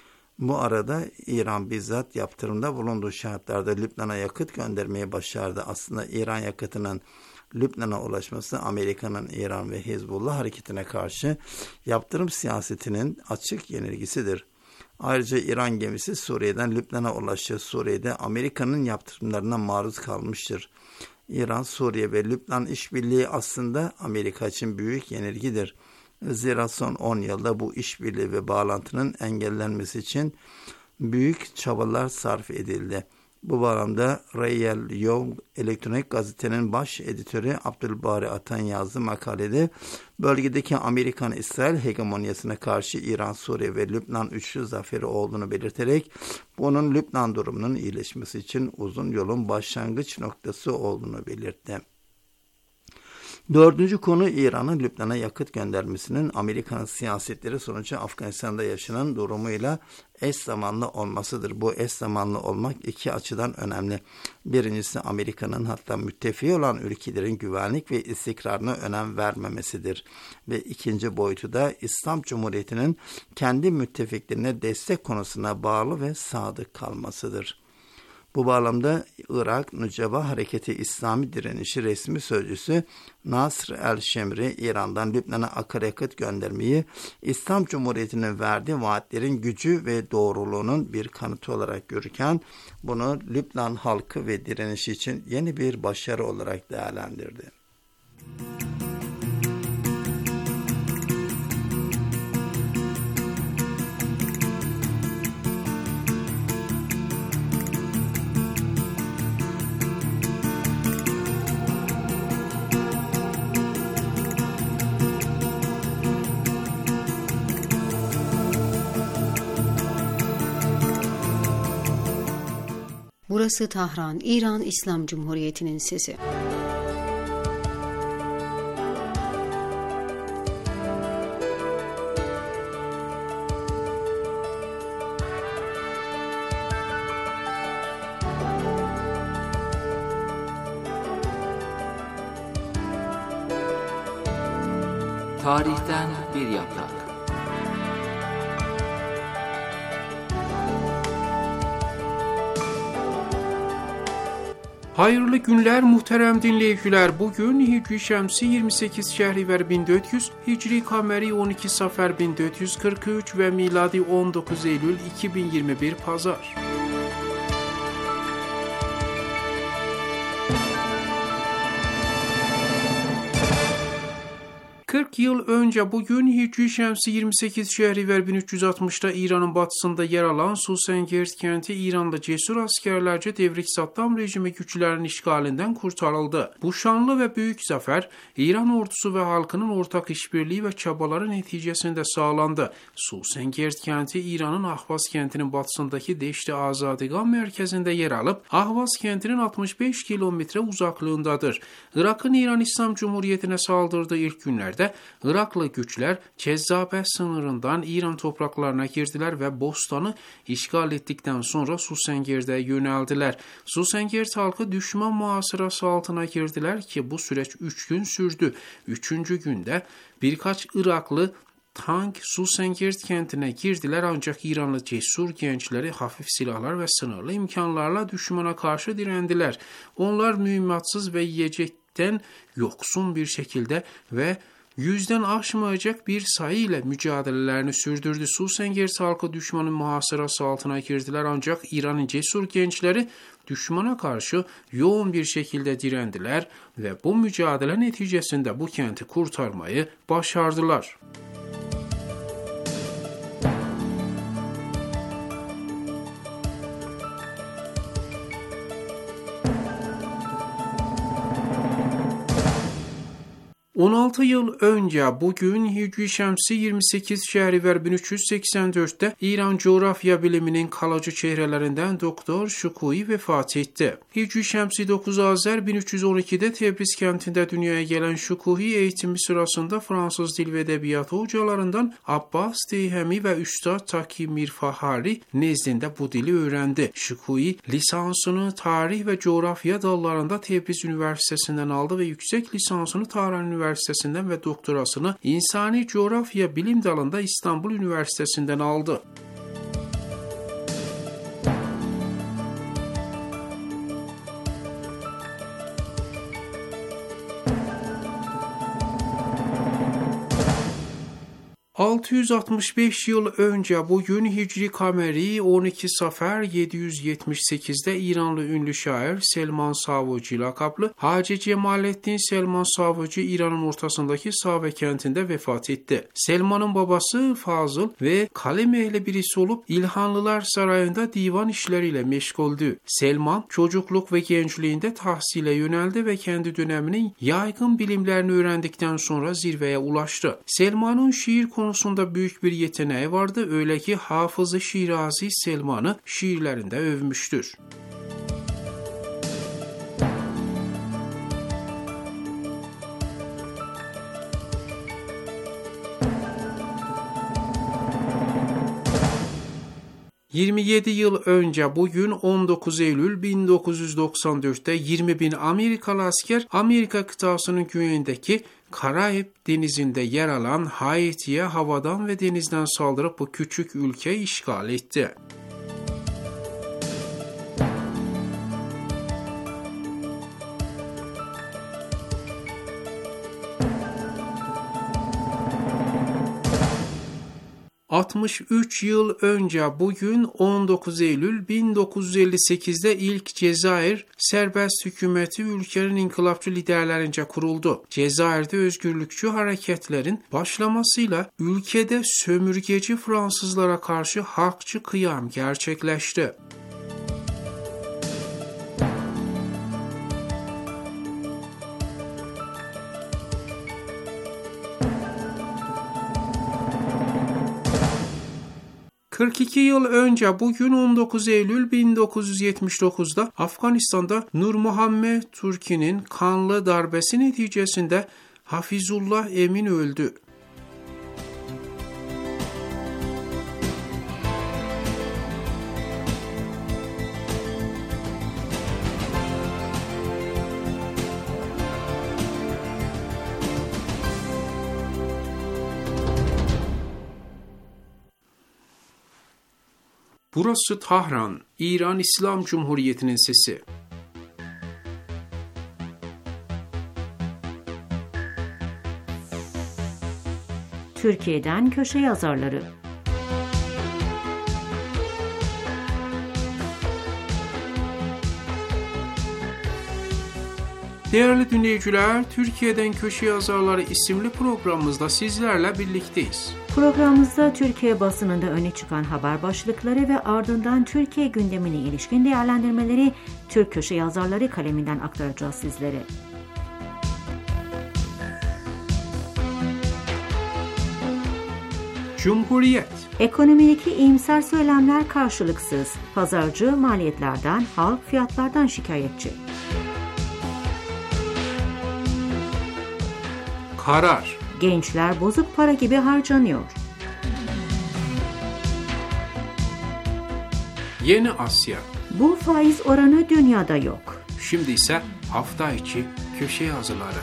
Bu arada İran bizzat yaptırımda bulunduğu şartlarda Lübnan'a yakıt göndermeyi başardı. Aslında İran yakıtının Lübnan'a ulaşması Amerika'nın İran ve Hizbullah hareketine karşı yaptırım siyasetinin açık yenilgisidir. Ayrıca İran gemisi Suriye'den Lübnan'a ulaştı. Suriye'de Amerika'nın yaptırımlarına maruz kalmıştır. İran, Suriye ve Lübnan işbirliği aslında Amerika için büyük yenilgidir. Zira son 10 yılda bu işbirliği ve bağlantının engellenmesi için büyük çabalar sarf edildi. Bu bağlamda Rayel Young elektronik gazetenin baş editörü Abdülbari Atan yazdığı makalede bölgedeki Amerikan-İsrail hegemonyasına karşı İran, Suriye ve Lübnan üçlü zaferi olduğunu belirterek bunun Lübnan durumunun iyileşmesi için uzun yolun başlangıç noktası olduğunu belirtti. Dördüncü konu İran'ın Lübnan'a yakıt göndermesinin Amerika'nın siyasetleri sonucu Afganistan'da yaşanan durumuyla eş zamanlı olmasıdır. Bu eş zamanlı olmak iki açıdan önemli. Birincisi Amerika'nın hatta müttefiki olan ülkelerin güvenlik ve istikrarına önem vermemesidir. Ve ikinci boyutu da İslam Cumhuriyeti'nin kendi müttefiklerine destek konusuna bağlı ve sadık kalmasıdır. Bu bağlamda Irak Nüceba Hareketi İslami Direnişi resmi sözcüsü Nasr el-Şemri, İran'dan Lübnan'a akaryakıt göndermeyi İslam Cumhuriyeti'nin verdiği vaatlerin gücü ve doğruluğunun bir kanıtı olarak görürken, bunu Lübnan halkı ve direnişi için yeni bir başarı olarak değerlendirdi. Burası Tahran, İran İslam Cumhuriyeti'nin sesi. Tarihten bir yaprak. Hayırlı günler muhterem dinleyiciler. Bugün Hicri Şemsi 28 Şehriver 1400, Hicri Kameri 12 Safer 1443 ve miladi 19 Eylül 2021 Pazar. Yıl önce bugün Hicri Şemsi 28 Şehriver 1360'da İran'ın batısında yer alan Susengert kenti İran'da cesur askerlerce Devrik Saddam rejimi güçlerinin işgalinden kurtarıldı. Bu şanlı ve büyük zafer İran ordusu ve halkının ortak işbirliği ve çabaları neticesinde sağlandı. Susengert kenti İran'ın Ahvaz kentinin batısındaki Deşti Azadigan merkezinde yer alıp Ahvaz kentinin 65 kilometre uzaklığındadır. Irak'ın İran İslam Cumhuriyeti'ne saldırdığı ilk günlerde Iraklı güçler Cezzabe sınırından İran topraklarına girdiler ve Bostan'ı işgal ettikten sonra Susengert'e yöneldiler. Susengert halkı düşman muhasırası altına girdiler ki bu süreç 3 gün sürdü. 3. günde birkaç Iraklı tank Susengert kentine girdiler ancak İranlı cesur gençleri hafif silahlar ve sınırlı imkanlarla düşmana karşı direndiler. Onlar mühimmatsız ve yiyecekten yoksun bir şekilde ve 100'den aşmayacak bir sayı ile mücadelelerini sürdürdü. Susengert halkı düşmanın muhasırası altına girdiler ancak İran'ın cesur gençleri düşmana karşı yoğun bir şekilde direndiler ve bu mücadele neticesinde bu kenti kurtarmayı başardılar. 16 yıl önce bugün Hicri Şemsi 28 Şehriver 1384'te İran coğrafya biliminin kalıcı çehrelerinden Doktor Şukui vefat etti. Hicri Şemsi 9 Azer 1312'de Tebriz kentinde dünyaya gelen Şukui eğitimi sırasında Fransız dil ve edebiyatı hocalarından Abbas Teyhemi ve Üstad Taki Mirfahari nezdinde bu dili öğrendi. Şukui lisansını tarih ve coğrafya dallarında Tebriz Üniversitesi'nden aldı ve yüksek lisansını Tahran Üniversitesi'nden ve doktorasını İnsani Coğrafya Bilim dalında İstanbul Üniversitesi'nden aldı. 665 yıl önce bugün Hicri Kameri 12 Safer 778'de İranlı ünlü şair Selman Savcı lakaplı Hacı Cemalettin Selman Savcı İran'ın ortasındaki Save kentinde vefat etti. Selman'ın babası Fazıl ve kalem ehli birisi olup İlhanlılar Sarayı'nda divan işleriyle meşguldü. Selman çocukluk ve gençliğinde tahsile yöneldi ve kendi döneminin yaygın bilimlerini öğrendikten sonra zirveye ulaştı. Selman'ın şiir konusunda büyük bir yeteneği vardı, öyle ki Hafız-ı Şirazi Selman'ı şiirlerinde övmüştür. ...27 yıl önce bugün 19 Eylül 1994'te 20.000 Amerikalı asker Amerika kıtasının güneyindeki Karayip denizinde yer alan Haiti'ye havadan ve denizden saldırıp bu küçük ülkeyi işgal etti. ...63 yıl önce bugün 19 Eylül 1958'de ilk Cezayir serbest hükümeti ülkenin inkılapçı liderlerince kuruldu. Cezayir'de özgürlükçü hareketlerin başlamasıyla ülkede sömürgeci Fransızlara karşı halkçı kıyam gerçekleşti. ...42 yıl önce bugün 19 Eylül 1979'da Afganistan'da Nur Muhammed Turki'nin kanlı darbesi neticesinde Hafizullah Emin öldü. Burası Tahran, İran İslam Cumhuriyeti'nin sesi. Türkiye'den köşe yazarları. Değerli dinleyiciler, Türkiye'den Köşe Yazarları isimli programımızda sizlerle birlikteyiz. Programımızda Türkiye basınında öne çıkan haber başlıkları ve ardından Türkiye gündemine ilişkin değerlendirmeleri Türk Köşe Yazarları kaleminden aktaracağız sizlere. Cumhuriyet. Ekonomideki iyimser söylemler karşılıksız. Pazarcı maliyetlerden, halk fiyatlardan şikayetçi. Karar. Gençler bozuk para gibi harcanıyor. Yeni Asya. Bu faiz oranı dünyada yok. Şimdi ise hafta içi köşe yazıları.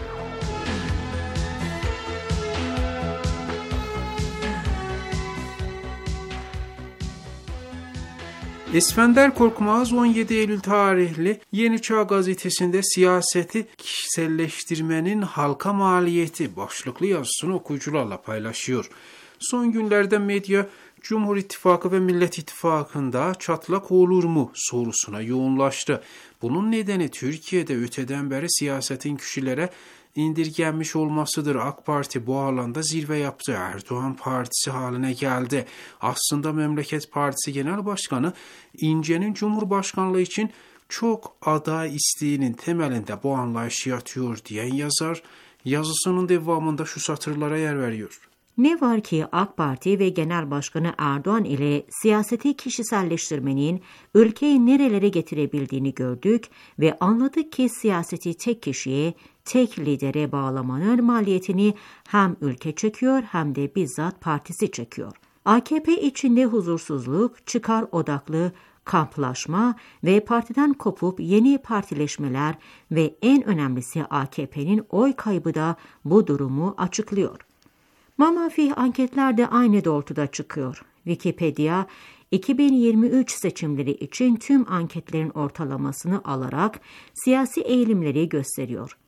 İskender Korkmaz 17 Eylül tarihli Yeni Çağ gazetesinde siyaseti kişiselleştirmenin halka maliyeti başlıklı yazısını okuyucularla paylaşıyor. Son günlerde medya Cumhur İttifakı ve Millet İttifakı'nda çatlak olur mu sorusuna yoğunlaştı. Bunun nedeni Türkiye'de öteden beri siyasetin kişilere indirgenmiş olmasıdır. AK Parti bu alanda zirve yaptı. Erdoğan Partisi haline geldi. Aslında Memleket Partisi Genel Başkanı İnce'nin Cumhurbaşkanlığı için çok aday isteğinin temelinde bu anlayışı yatıyor diyen yazar, yazısının devamında şu satırlara yer veriyor. Ne var ki AK Parti ve Genel Başkanı Erdoğan ile siyaseti kişiselleştirmenin ülkeyi nerelere getirebildiğini gördük ve anladık ki siyaseti tek kişiye, tek lidere bağlamanın maliyetini hem ülke çekiyor hem de bizzat partisi çekiyor. AKP içinde huzursuzluk, çıkar odaklı kamplaşma ve partiden kopup yeni partileşmeler ve en önemlisi AKP'nin oy kaybı da bu durumu açıklıyor. Mamafih anketler de aynı doğrultuda çıkıyor. Wikipedia, 2023 seçimleri için tüm anketlerin ortalamasını alarak siyasi eğilimleri gösteriyor.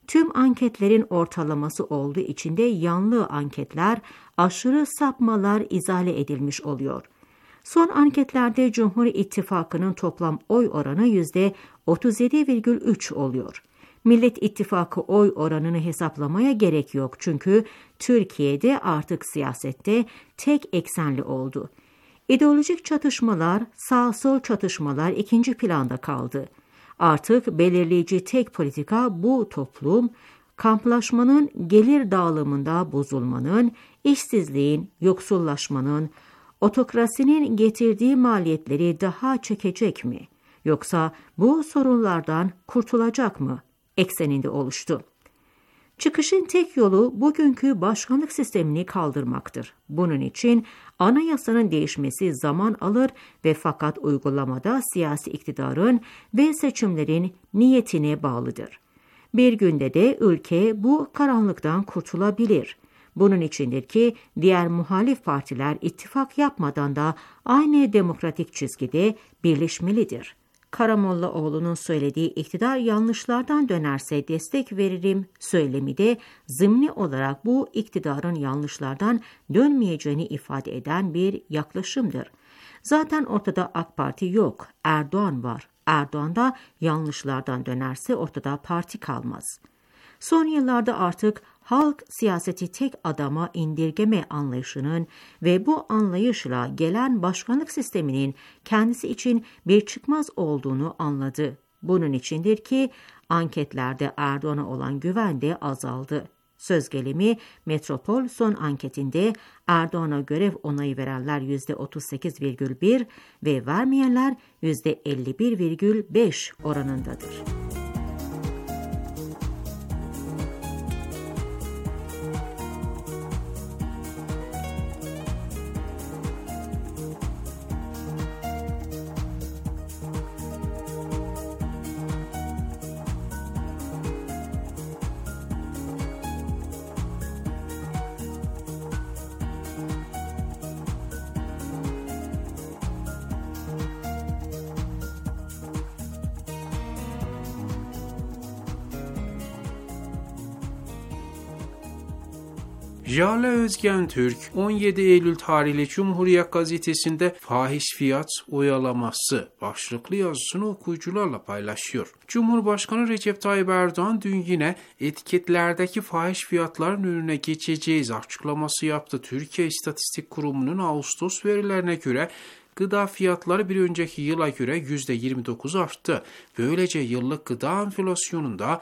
Tüm anketlerin ortalaması olduğu için de yanlı anketler, aşırı sapmalar izale edilmiş oluyor. Son anketlerde Cumhur İttifakı'nın toplam oy oranı %37,3 oluyor. Millet İttifakı oy oranını hesaplamaya gerek yok çünkü Türkiye'de artık siyasette tek eksenli oldu. İdeolojik çatışmalar, sağ-sol çatışmalar ikinci planda kaldı. Artık belirleyici tek politika bu toplum, kamplaşmanın, gelir dağılımında bozulmanın, işsizliğin, yoksullaşmanın, otokrasinin getirdiği maliyetleri daha çekecek mi? Yoksa bu sorunlardan kurtulacak mı? Ekseninde oluştu. Çıkışın tek yolu bugünkü başkanlık sistemini kaldırmaktır. Bunun için anayasanın değişmesi zaman alır ve fakat uygulamada siyasi iktidarın ve seçimlerin niyetine bağlıdır. Bir günde de ülke bu karanlıktan kurtulabilir. Bunun içindir ki diğer muhalif partiler ittifak yapmadan da aynı demokratik çizgide birleşmelidir. Karamollaoğlu'nun söylediği iktidar yanlışlardan dönerse destek veririm söylemi de zımni olarak bu iktidarın yanlışlardan dönmeyeceğini ifade eden bir yaklaşımdır. Zaten ortada AK Parti yok, Erdoğan var. Erdoğan da yanlışlardan dönerse ortada parti kalmaz. Son yıllarda artık halk siyaseti tek adama indirgeme anlayışının ve bu anlayışla gelen başkanlık sisteminin kendisi için bir çıkmaz olduğunu anladı. Bunun içindir ki anketlerde Erdoğan'a olan güven de azaldı. Söz gelimi Metropol son anketinde Erdoğan'a görev onayı verenler %38,1 ve vermeyenler %51,5 oranındadır. Jale Özgen Türk 17 Eylül tarihli Cumhuriyet Gazetesi'nde fahiş fiyat oyalaması başlıklı yazısını okuyucularla paylaşıyor. Cumhurbaşkanı Recep Tayyip Erdoğan dün yine etiketlerdeki fahiş fiyatların önüne geçeceğiz açıklaması yaptı. Türkiye İstatistik Kurumu'nun Ağustos verilerine göre gıda fiyatları bir önceki yıla göre %29 arttı. Böylece yıllık gıda enflasyonunda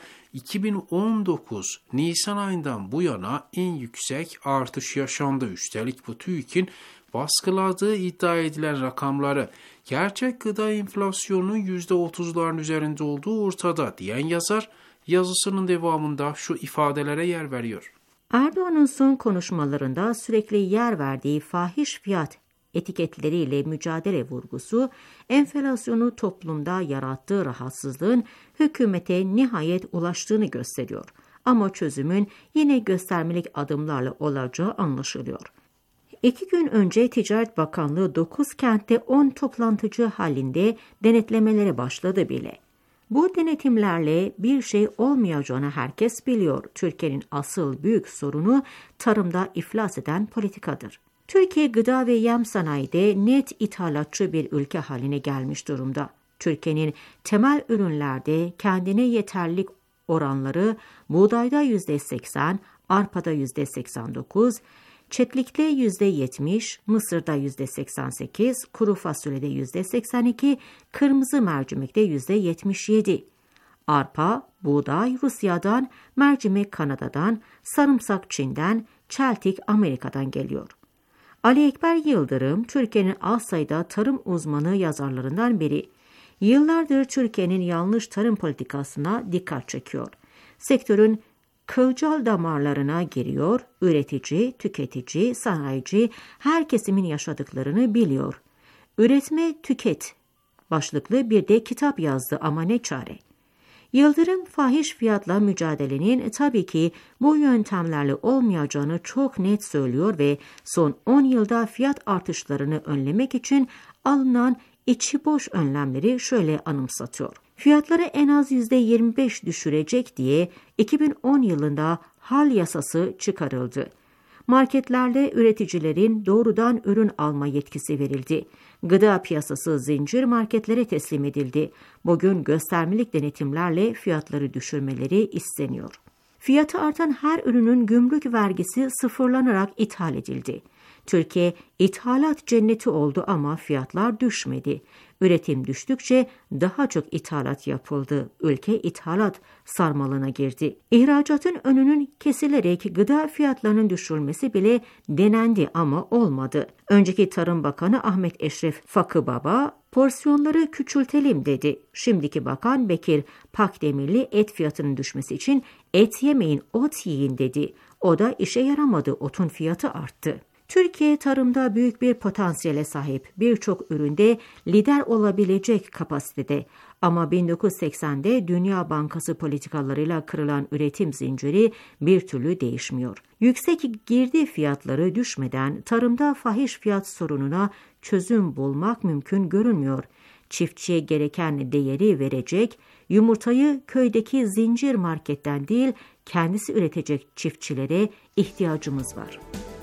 2019 Nisan ayından bu yana en yüksek artış yaşandı. Üstelik bu TÜİK'in baskıladığı iddia edilen rakamları. Gerçek gıda enflasyonunun %30'ların üzerinde olduğu ortada diyen yazar yazısının devamında şu ifadelere yer veriyor. Erdoğan'ın son konuşmalarında sürekli yer verdiği fahiş fiyat etiketleriyle mücadele vurgusu, enflasyonu toplumda yarattığı rahatsızlığın hükümete nihayet ulaştığını gösteriyor. Ama çözümün yine göstermelik adımlarla olacağı anlaşılıyor. 2 gün önce Ticaret Bakanlığı 9 kentte 10 toplantıcı halinde denetlemelere başladı bile. Bu denetimlerle bir şey olmayacağını herkes biliyor. Türkiye'nin asıl büyük sorunu tarımda iflas eden politikadır. Türkiye gıda ve yem sanayide net ithalatçı bir ülke haline gelmiş durumda. Türkiye'nin temel ürünlerde kendine yeterlilik oranları buğdayda %80, arpada %89, çetlikte %70, mısırda %88, kuru fasulyede %82, kırmızı mercimekte %77. Arpa, buğday Rusya'dan, mercimek Kanada'dan, sarımsak Çin'den, çeltik Amerika'dan geliyor. Ali Ekber Yıldırım, Türkiye'nin az sayıda tarım uzmanı yazarlarından biri. Yıllardır Türkiye'nin yanlış tarım politikasına dikkat çekiyor. Sektörün kılcal damarlarına giriyor, üretici, tüketici, sanayici her kesimin yaşadıklarını biliyor. Üretme, tüket başlıklı bir de kitap yazdı ama ne çare. Yıldırım fahiş fiyatla mücadelenin tabii ki bu yöntemlerle olmayacağını çok net söylüyor ve son 10 yılda fiyat artışlarını önlemek için alınan içi boş önlemleri şöyle anımsatıyor. Fiyatları en az %25 düşürecek diye 2010 yılında hal yasası çıkarıldı. Marketlerde üreticilerin doğrudan ürün alma yetkisi verildi. Gıda piyasası zincir marketlere teslim edildi. Bugün göstermelik denetimlerle fiyatları düşürmeleri isteniyor. Fiyatı artan her ürünün gümrük vergisi sıfırlanarak ithal edildi. Türkiye ithalat cenneti oldu ama fiyatlar düşmedi. Üretim düştükçe daha çok ithalat yapıldı. Ülke ithalat sarmalına girdi. İhracatın önünün kesilerek gıda fiyatlarının düşürülmesi bile denendi ama olmadı. Önceki Tarım Bakanı Ahmet Eşref Fakıbaba porsiyonları küçültelim dedi. Şimdiki Bakan Bekir Pakdemirli et fiyatının düşmesi için et yemeyin, ot yiyin dedi. O da işe yaramadı, otun fiyatı arttı. Türkiye tarımda büyük bir potansiyele sahip, birçok üründe lider olabilecek kapasitede. Ama 1980'de Dünya Bankası politikalarıyla kırılan üretim zinciri bir türlü değişmiyor. Yüksek girdi fiyatları düşmeden tarımda fahiş fiyat sorununa çözüm bulmak mümkün görünmüyor. Çiftçiye gereken değeri verecek, yumurtayı köydeki zincir marketten değil, kendisi üretecek çiftçilere ihtiyacımız var.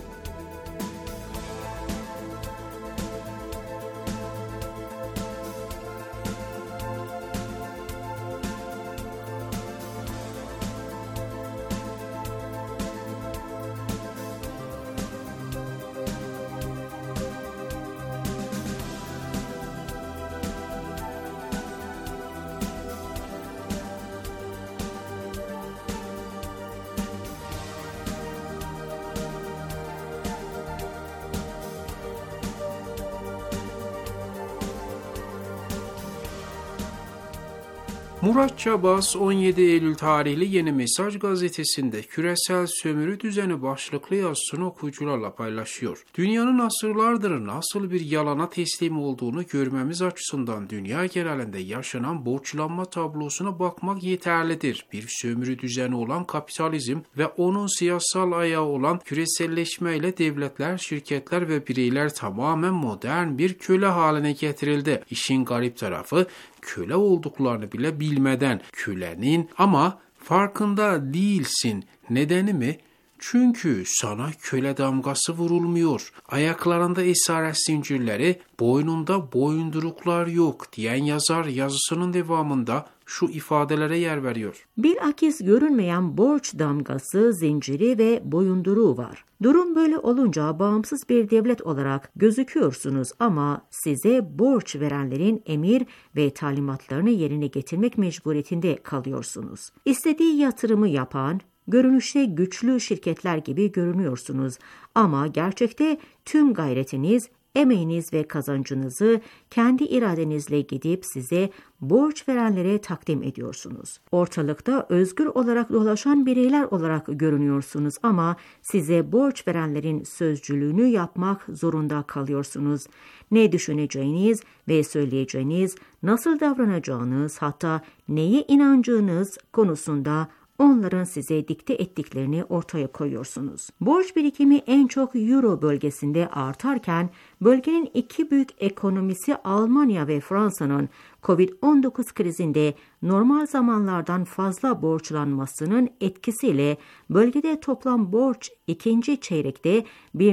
Murat Çabas 17 Eylül tarihli Yeni Mesaj gazetesinde küresel sömürü düzeni başlıklı yazısını okuyucularla paylaşıyor. Dünyanın asırlardır nasıl bir yalana teslim olduğunu görmemiz açısından dünya genelinde yaşanan borçlanma tablosuna bakmak yeterlidir. Bir sömürü düzeni olan kapitalizm ve onun siyasal ayağı olan küreselleşmeyle devletler, şirketler ve bireyler tamamen modern bir köle haline getirildi. İşin garip tarafı, köle olduklarını bile bilmeden kölenin ama farkında değilsin. Nedeni mi? Çünkü sana köle damgası vurulmuyor. Ayaklarında esaret zincirleri, boynunda boyunduruklar yok diyen yazar yazısının devamında şu ifadelere yer veriyor. Bilakis görünmeyen borç damgası, zinciri ve boyunduruğu var. Durum böyle olunca bağımsız bir devlet olarak gözüküyorsunuz ama size borç verenlerin emir ve talimatlarını yerine getirmek mecburiyetinde kalıyorsunuz. İstediği yatırımı yapan, görünüşte güçlü şirketler gibi görünüyorsunuz ama gerçekte tüm gayretiniz, emeğiniz ve kazancınızı kendi iradenizle gidip size borç verenlere takdim ediyorsunuz. Ortalıkta özgür olarak dolaşan bireyler olarak görünüyorsunuz ama size borç verenlerin sözcülüğünü yapmak zorunda kalıyorsunuz. Ne düşüneceğiniz ve söyleyeceğiniz, nasıl davranacağınız, hatta neye inanacağınız konusunda onların size dikte ettiklerini ortaya koyuyorsunuz. Borç birikimi en çok Euro bölgesinde artarken, bölgenin iki büyük ekonomisi Almanya ve Fransa'nın Covid-19 krizinde normal zamanlardan fazla borçlanmasının etkisiyle bölgede toplam borç ikinci çeyrekte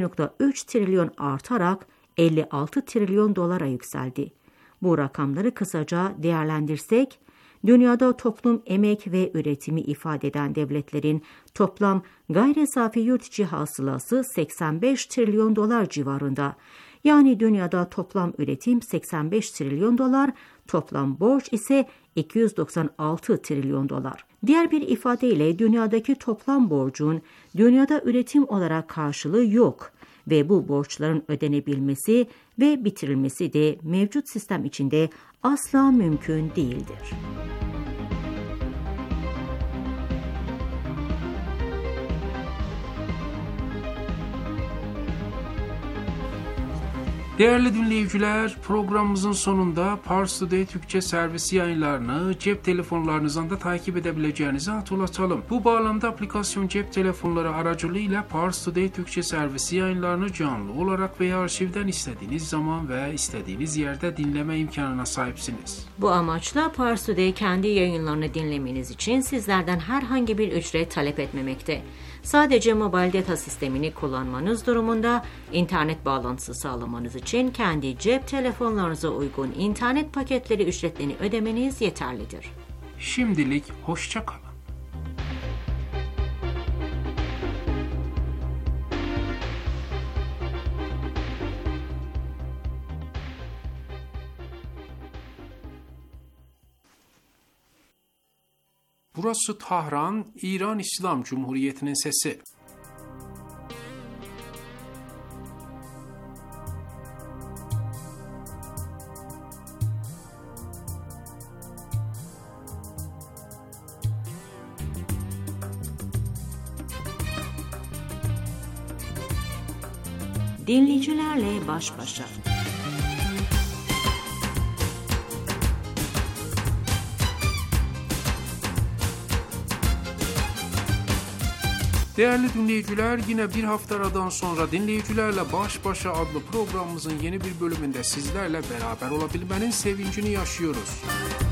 1,3 trilyon artarak 56 trilyon dolara yükseldi. Bu rakamları kısaca değerlendirsek, dünyada toplum, emek ve üretimi ifade eden devletlerin toplam gayri safi yurt içi hasılası 85 trilyon dolar civarında. Yani dünyada toplam üretim 85 trilyon dolar, toplam borç ise 296 trilyon dolar. Diğer bir ifadeyle dünyadaki toplam borcun dünyada üretim olarak karşılığı yok ve bu borçların ödenebilmesi ve bitirilmesi de mevcut sistem içinde asla mümkün değildir. Değerli dinleyiciler, programımızın sonunda Pars Today Türkçe servisi yayınlarını cep telefonlarınızdan da takip edebileceğinizi hatırlatalım. Bu bağlamda aplikasyon cep telefonları aracılığıyla Pars Today Türkçe servisi yayınlarını canlı olarak veya arşivden istediğiniz zaman ve istediğiniz yerde dinleme imkanına sahipsiniz. Bu amaçla Pars Today kendi yayınlarını dinlemeniz için sizlerden herhangi bir ücret talep etmemekte. Sadece mobil data sistemini kullanmanız durumunda internet bağlantısı sağlamanız için kendi cep telefonlarınıza uygun internet paketleri ücretlerini ödemeniz yeterlidir. Şimdilik hoşça kalın. Burası Tahran, İran İslam Cumhuriyeti'nin sesi. Dinleyicilerle baş başa. Değerli dinleyiciler, yine bir hafta aradan sonra Dinleyicilerle Baş Başa adlı programımızın yeni bir bölümünde sizlerle beraber olabilmenin sevincini yaşıyoruz.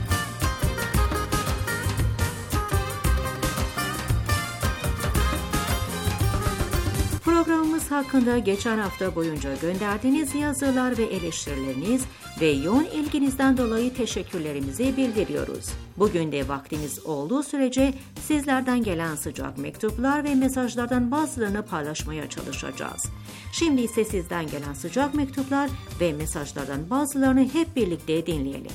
Programımız hakkında geçen hafta boyunca gönderdiğiniz yazılar ve eleştirileriniz ve yoğun ilginizden dolayı teşekkürlerimizi bildiriyoruz. Bugün de vaktiniz olduğu sürece sizlerden gelen sıcak mektuplar ve mesajlardan bazılarını paylaşmaya çalışacağız. Şimdi ise sizden gelen sıcak mektuplar ve mesajlardan bazılarını hep birlikte dinleyelim.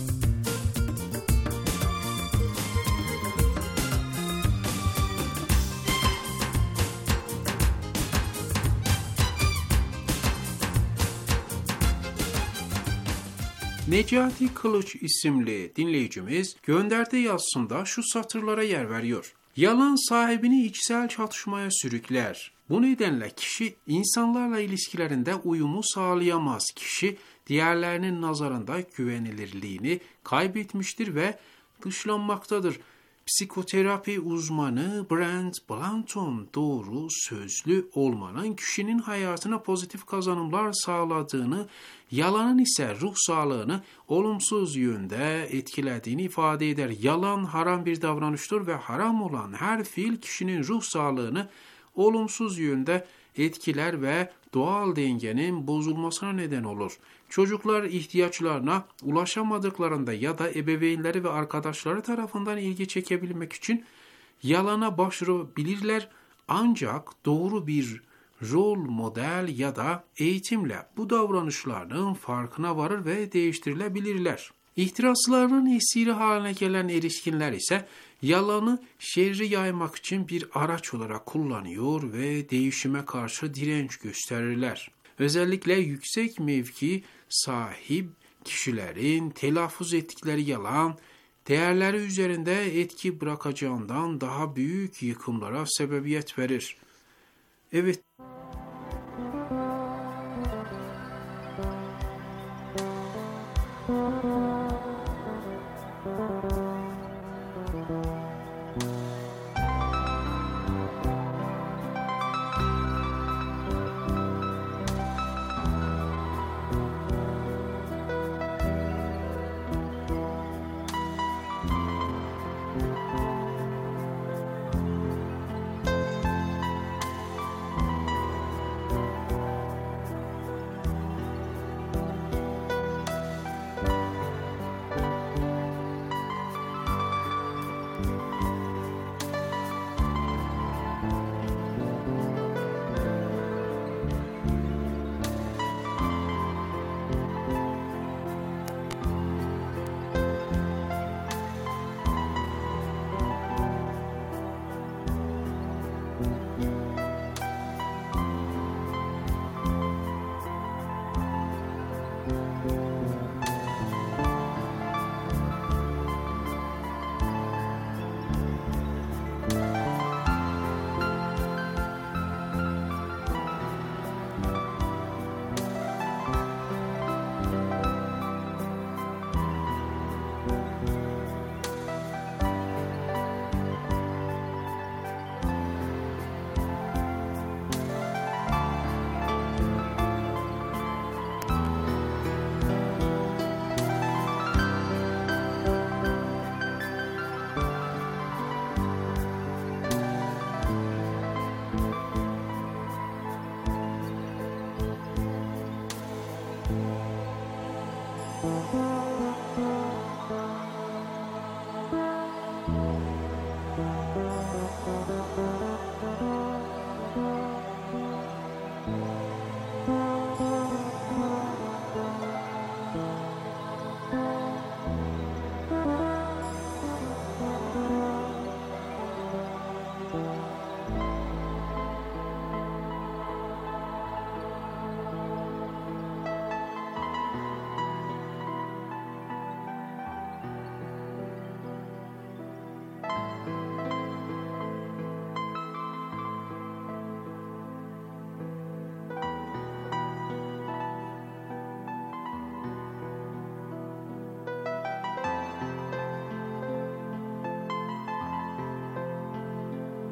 Necati Kılıç isimli dinleyicimiz gönderdiği yazısında şu satırlara yer veriyor. Yalan sahibini içsel çatışmaya sürükler. Bu nedenle kişi insanlarla ilişkilerinde uyumu sağlayamaz. Kişi diğerlerinin nazarında güvenilirliğini kaybetmiştir ve dışlanmaktadır. Psikoterapi uzmanı Brent Blanton doğru sözlü olmanın kişinin hayatına pozitif kazanımlar sağladığını, yalanın ise ruh sağlığını olumsuz yönde etkilediğini ifade eder. Yalan haram bir davranıştır ve haram olan her fiil kişinin ruh sağlığını olumsuz yönde etkiler ve doğal dengenin bozulmasına neden olur. Çocuklar ihtiyaçlarına ulaşamadıklarında ya da ebeveynleri ve arkadaşları tarafından ilgi çekebilmek için yalana başvurabilirler, ancak doğru bir rol model ya da eğitimle bu davranışlarının farkına varır ve değiştirilebilirler. İhtirasların esiri haline gelen erişkinler ise yalanı şerri yaymak için bir araç olarak kullanıyor ve değişime karşı direnç gösterirler. Özellikle yüksek mevki sahip kişilerin telaffuz ettikleri yalan, değerleri üzerinde etki bırakacağından daha büyük yıkımlara sebebiyet verir. Evet.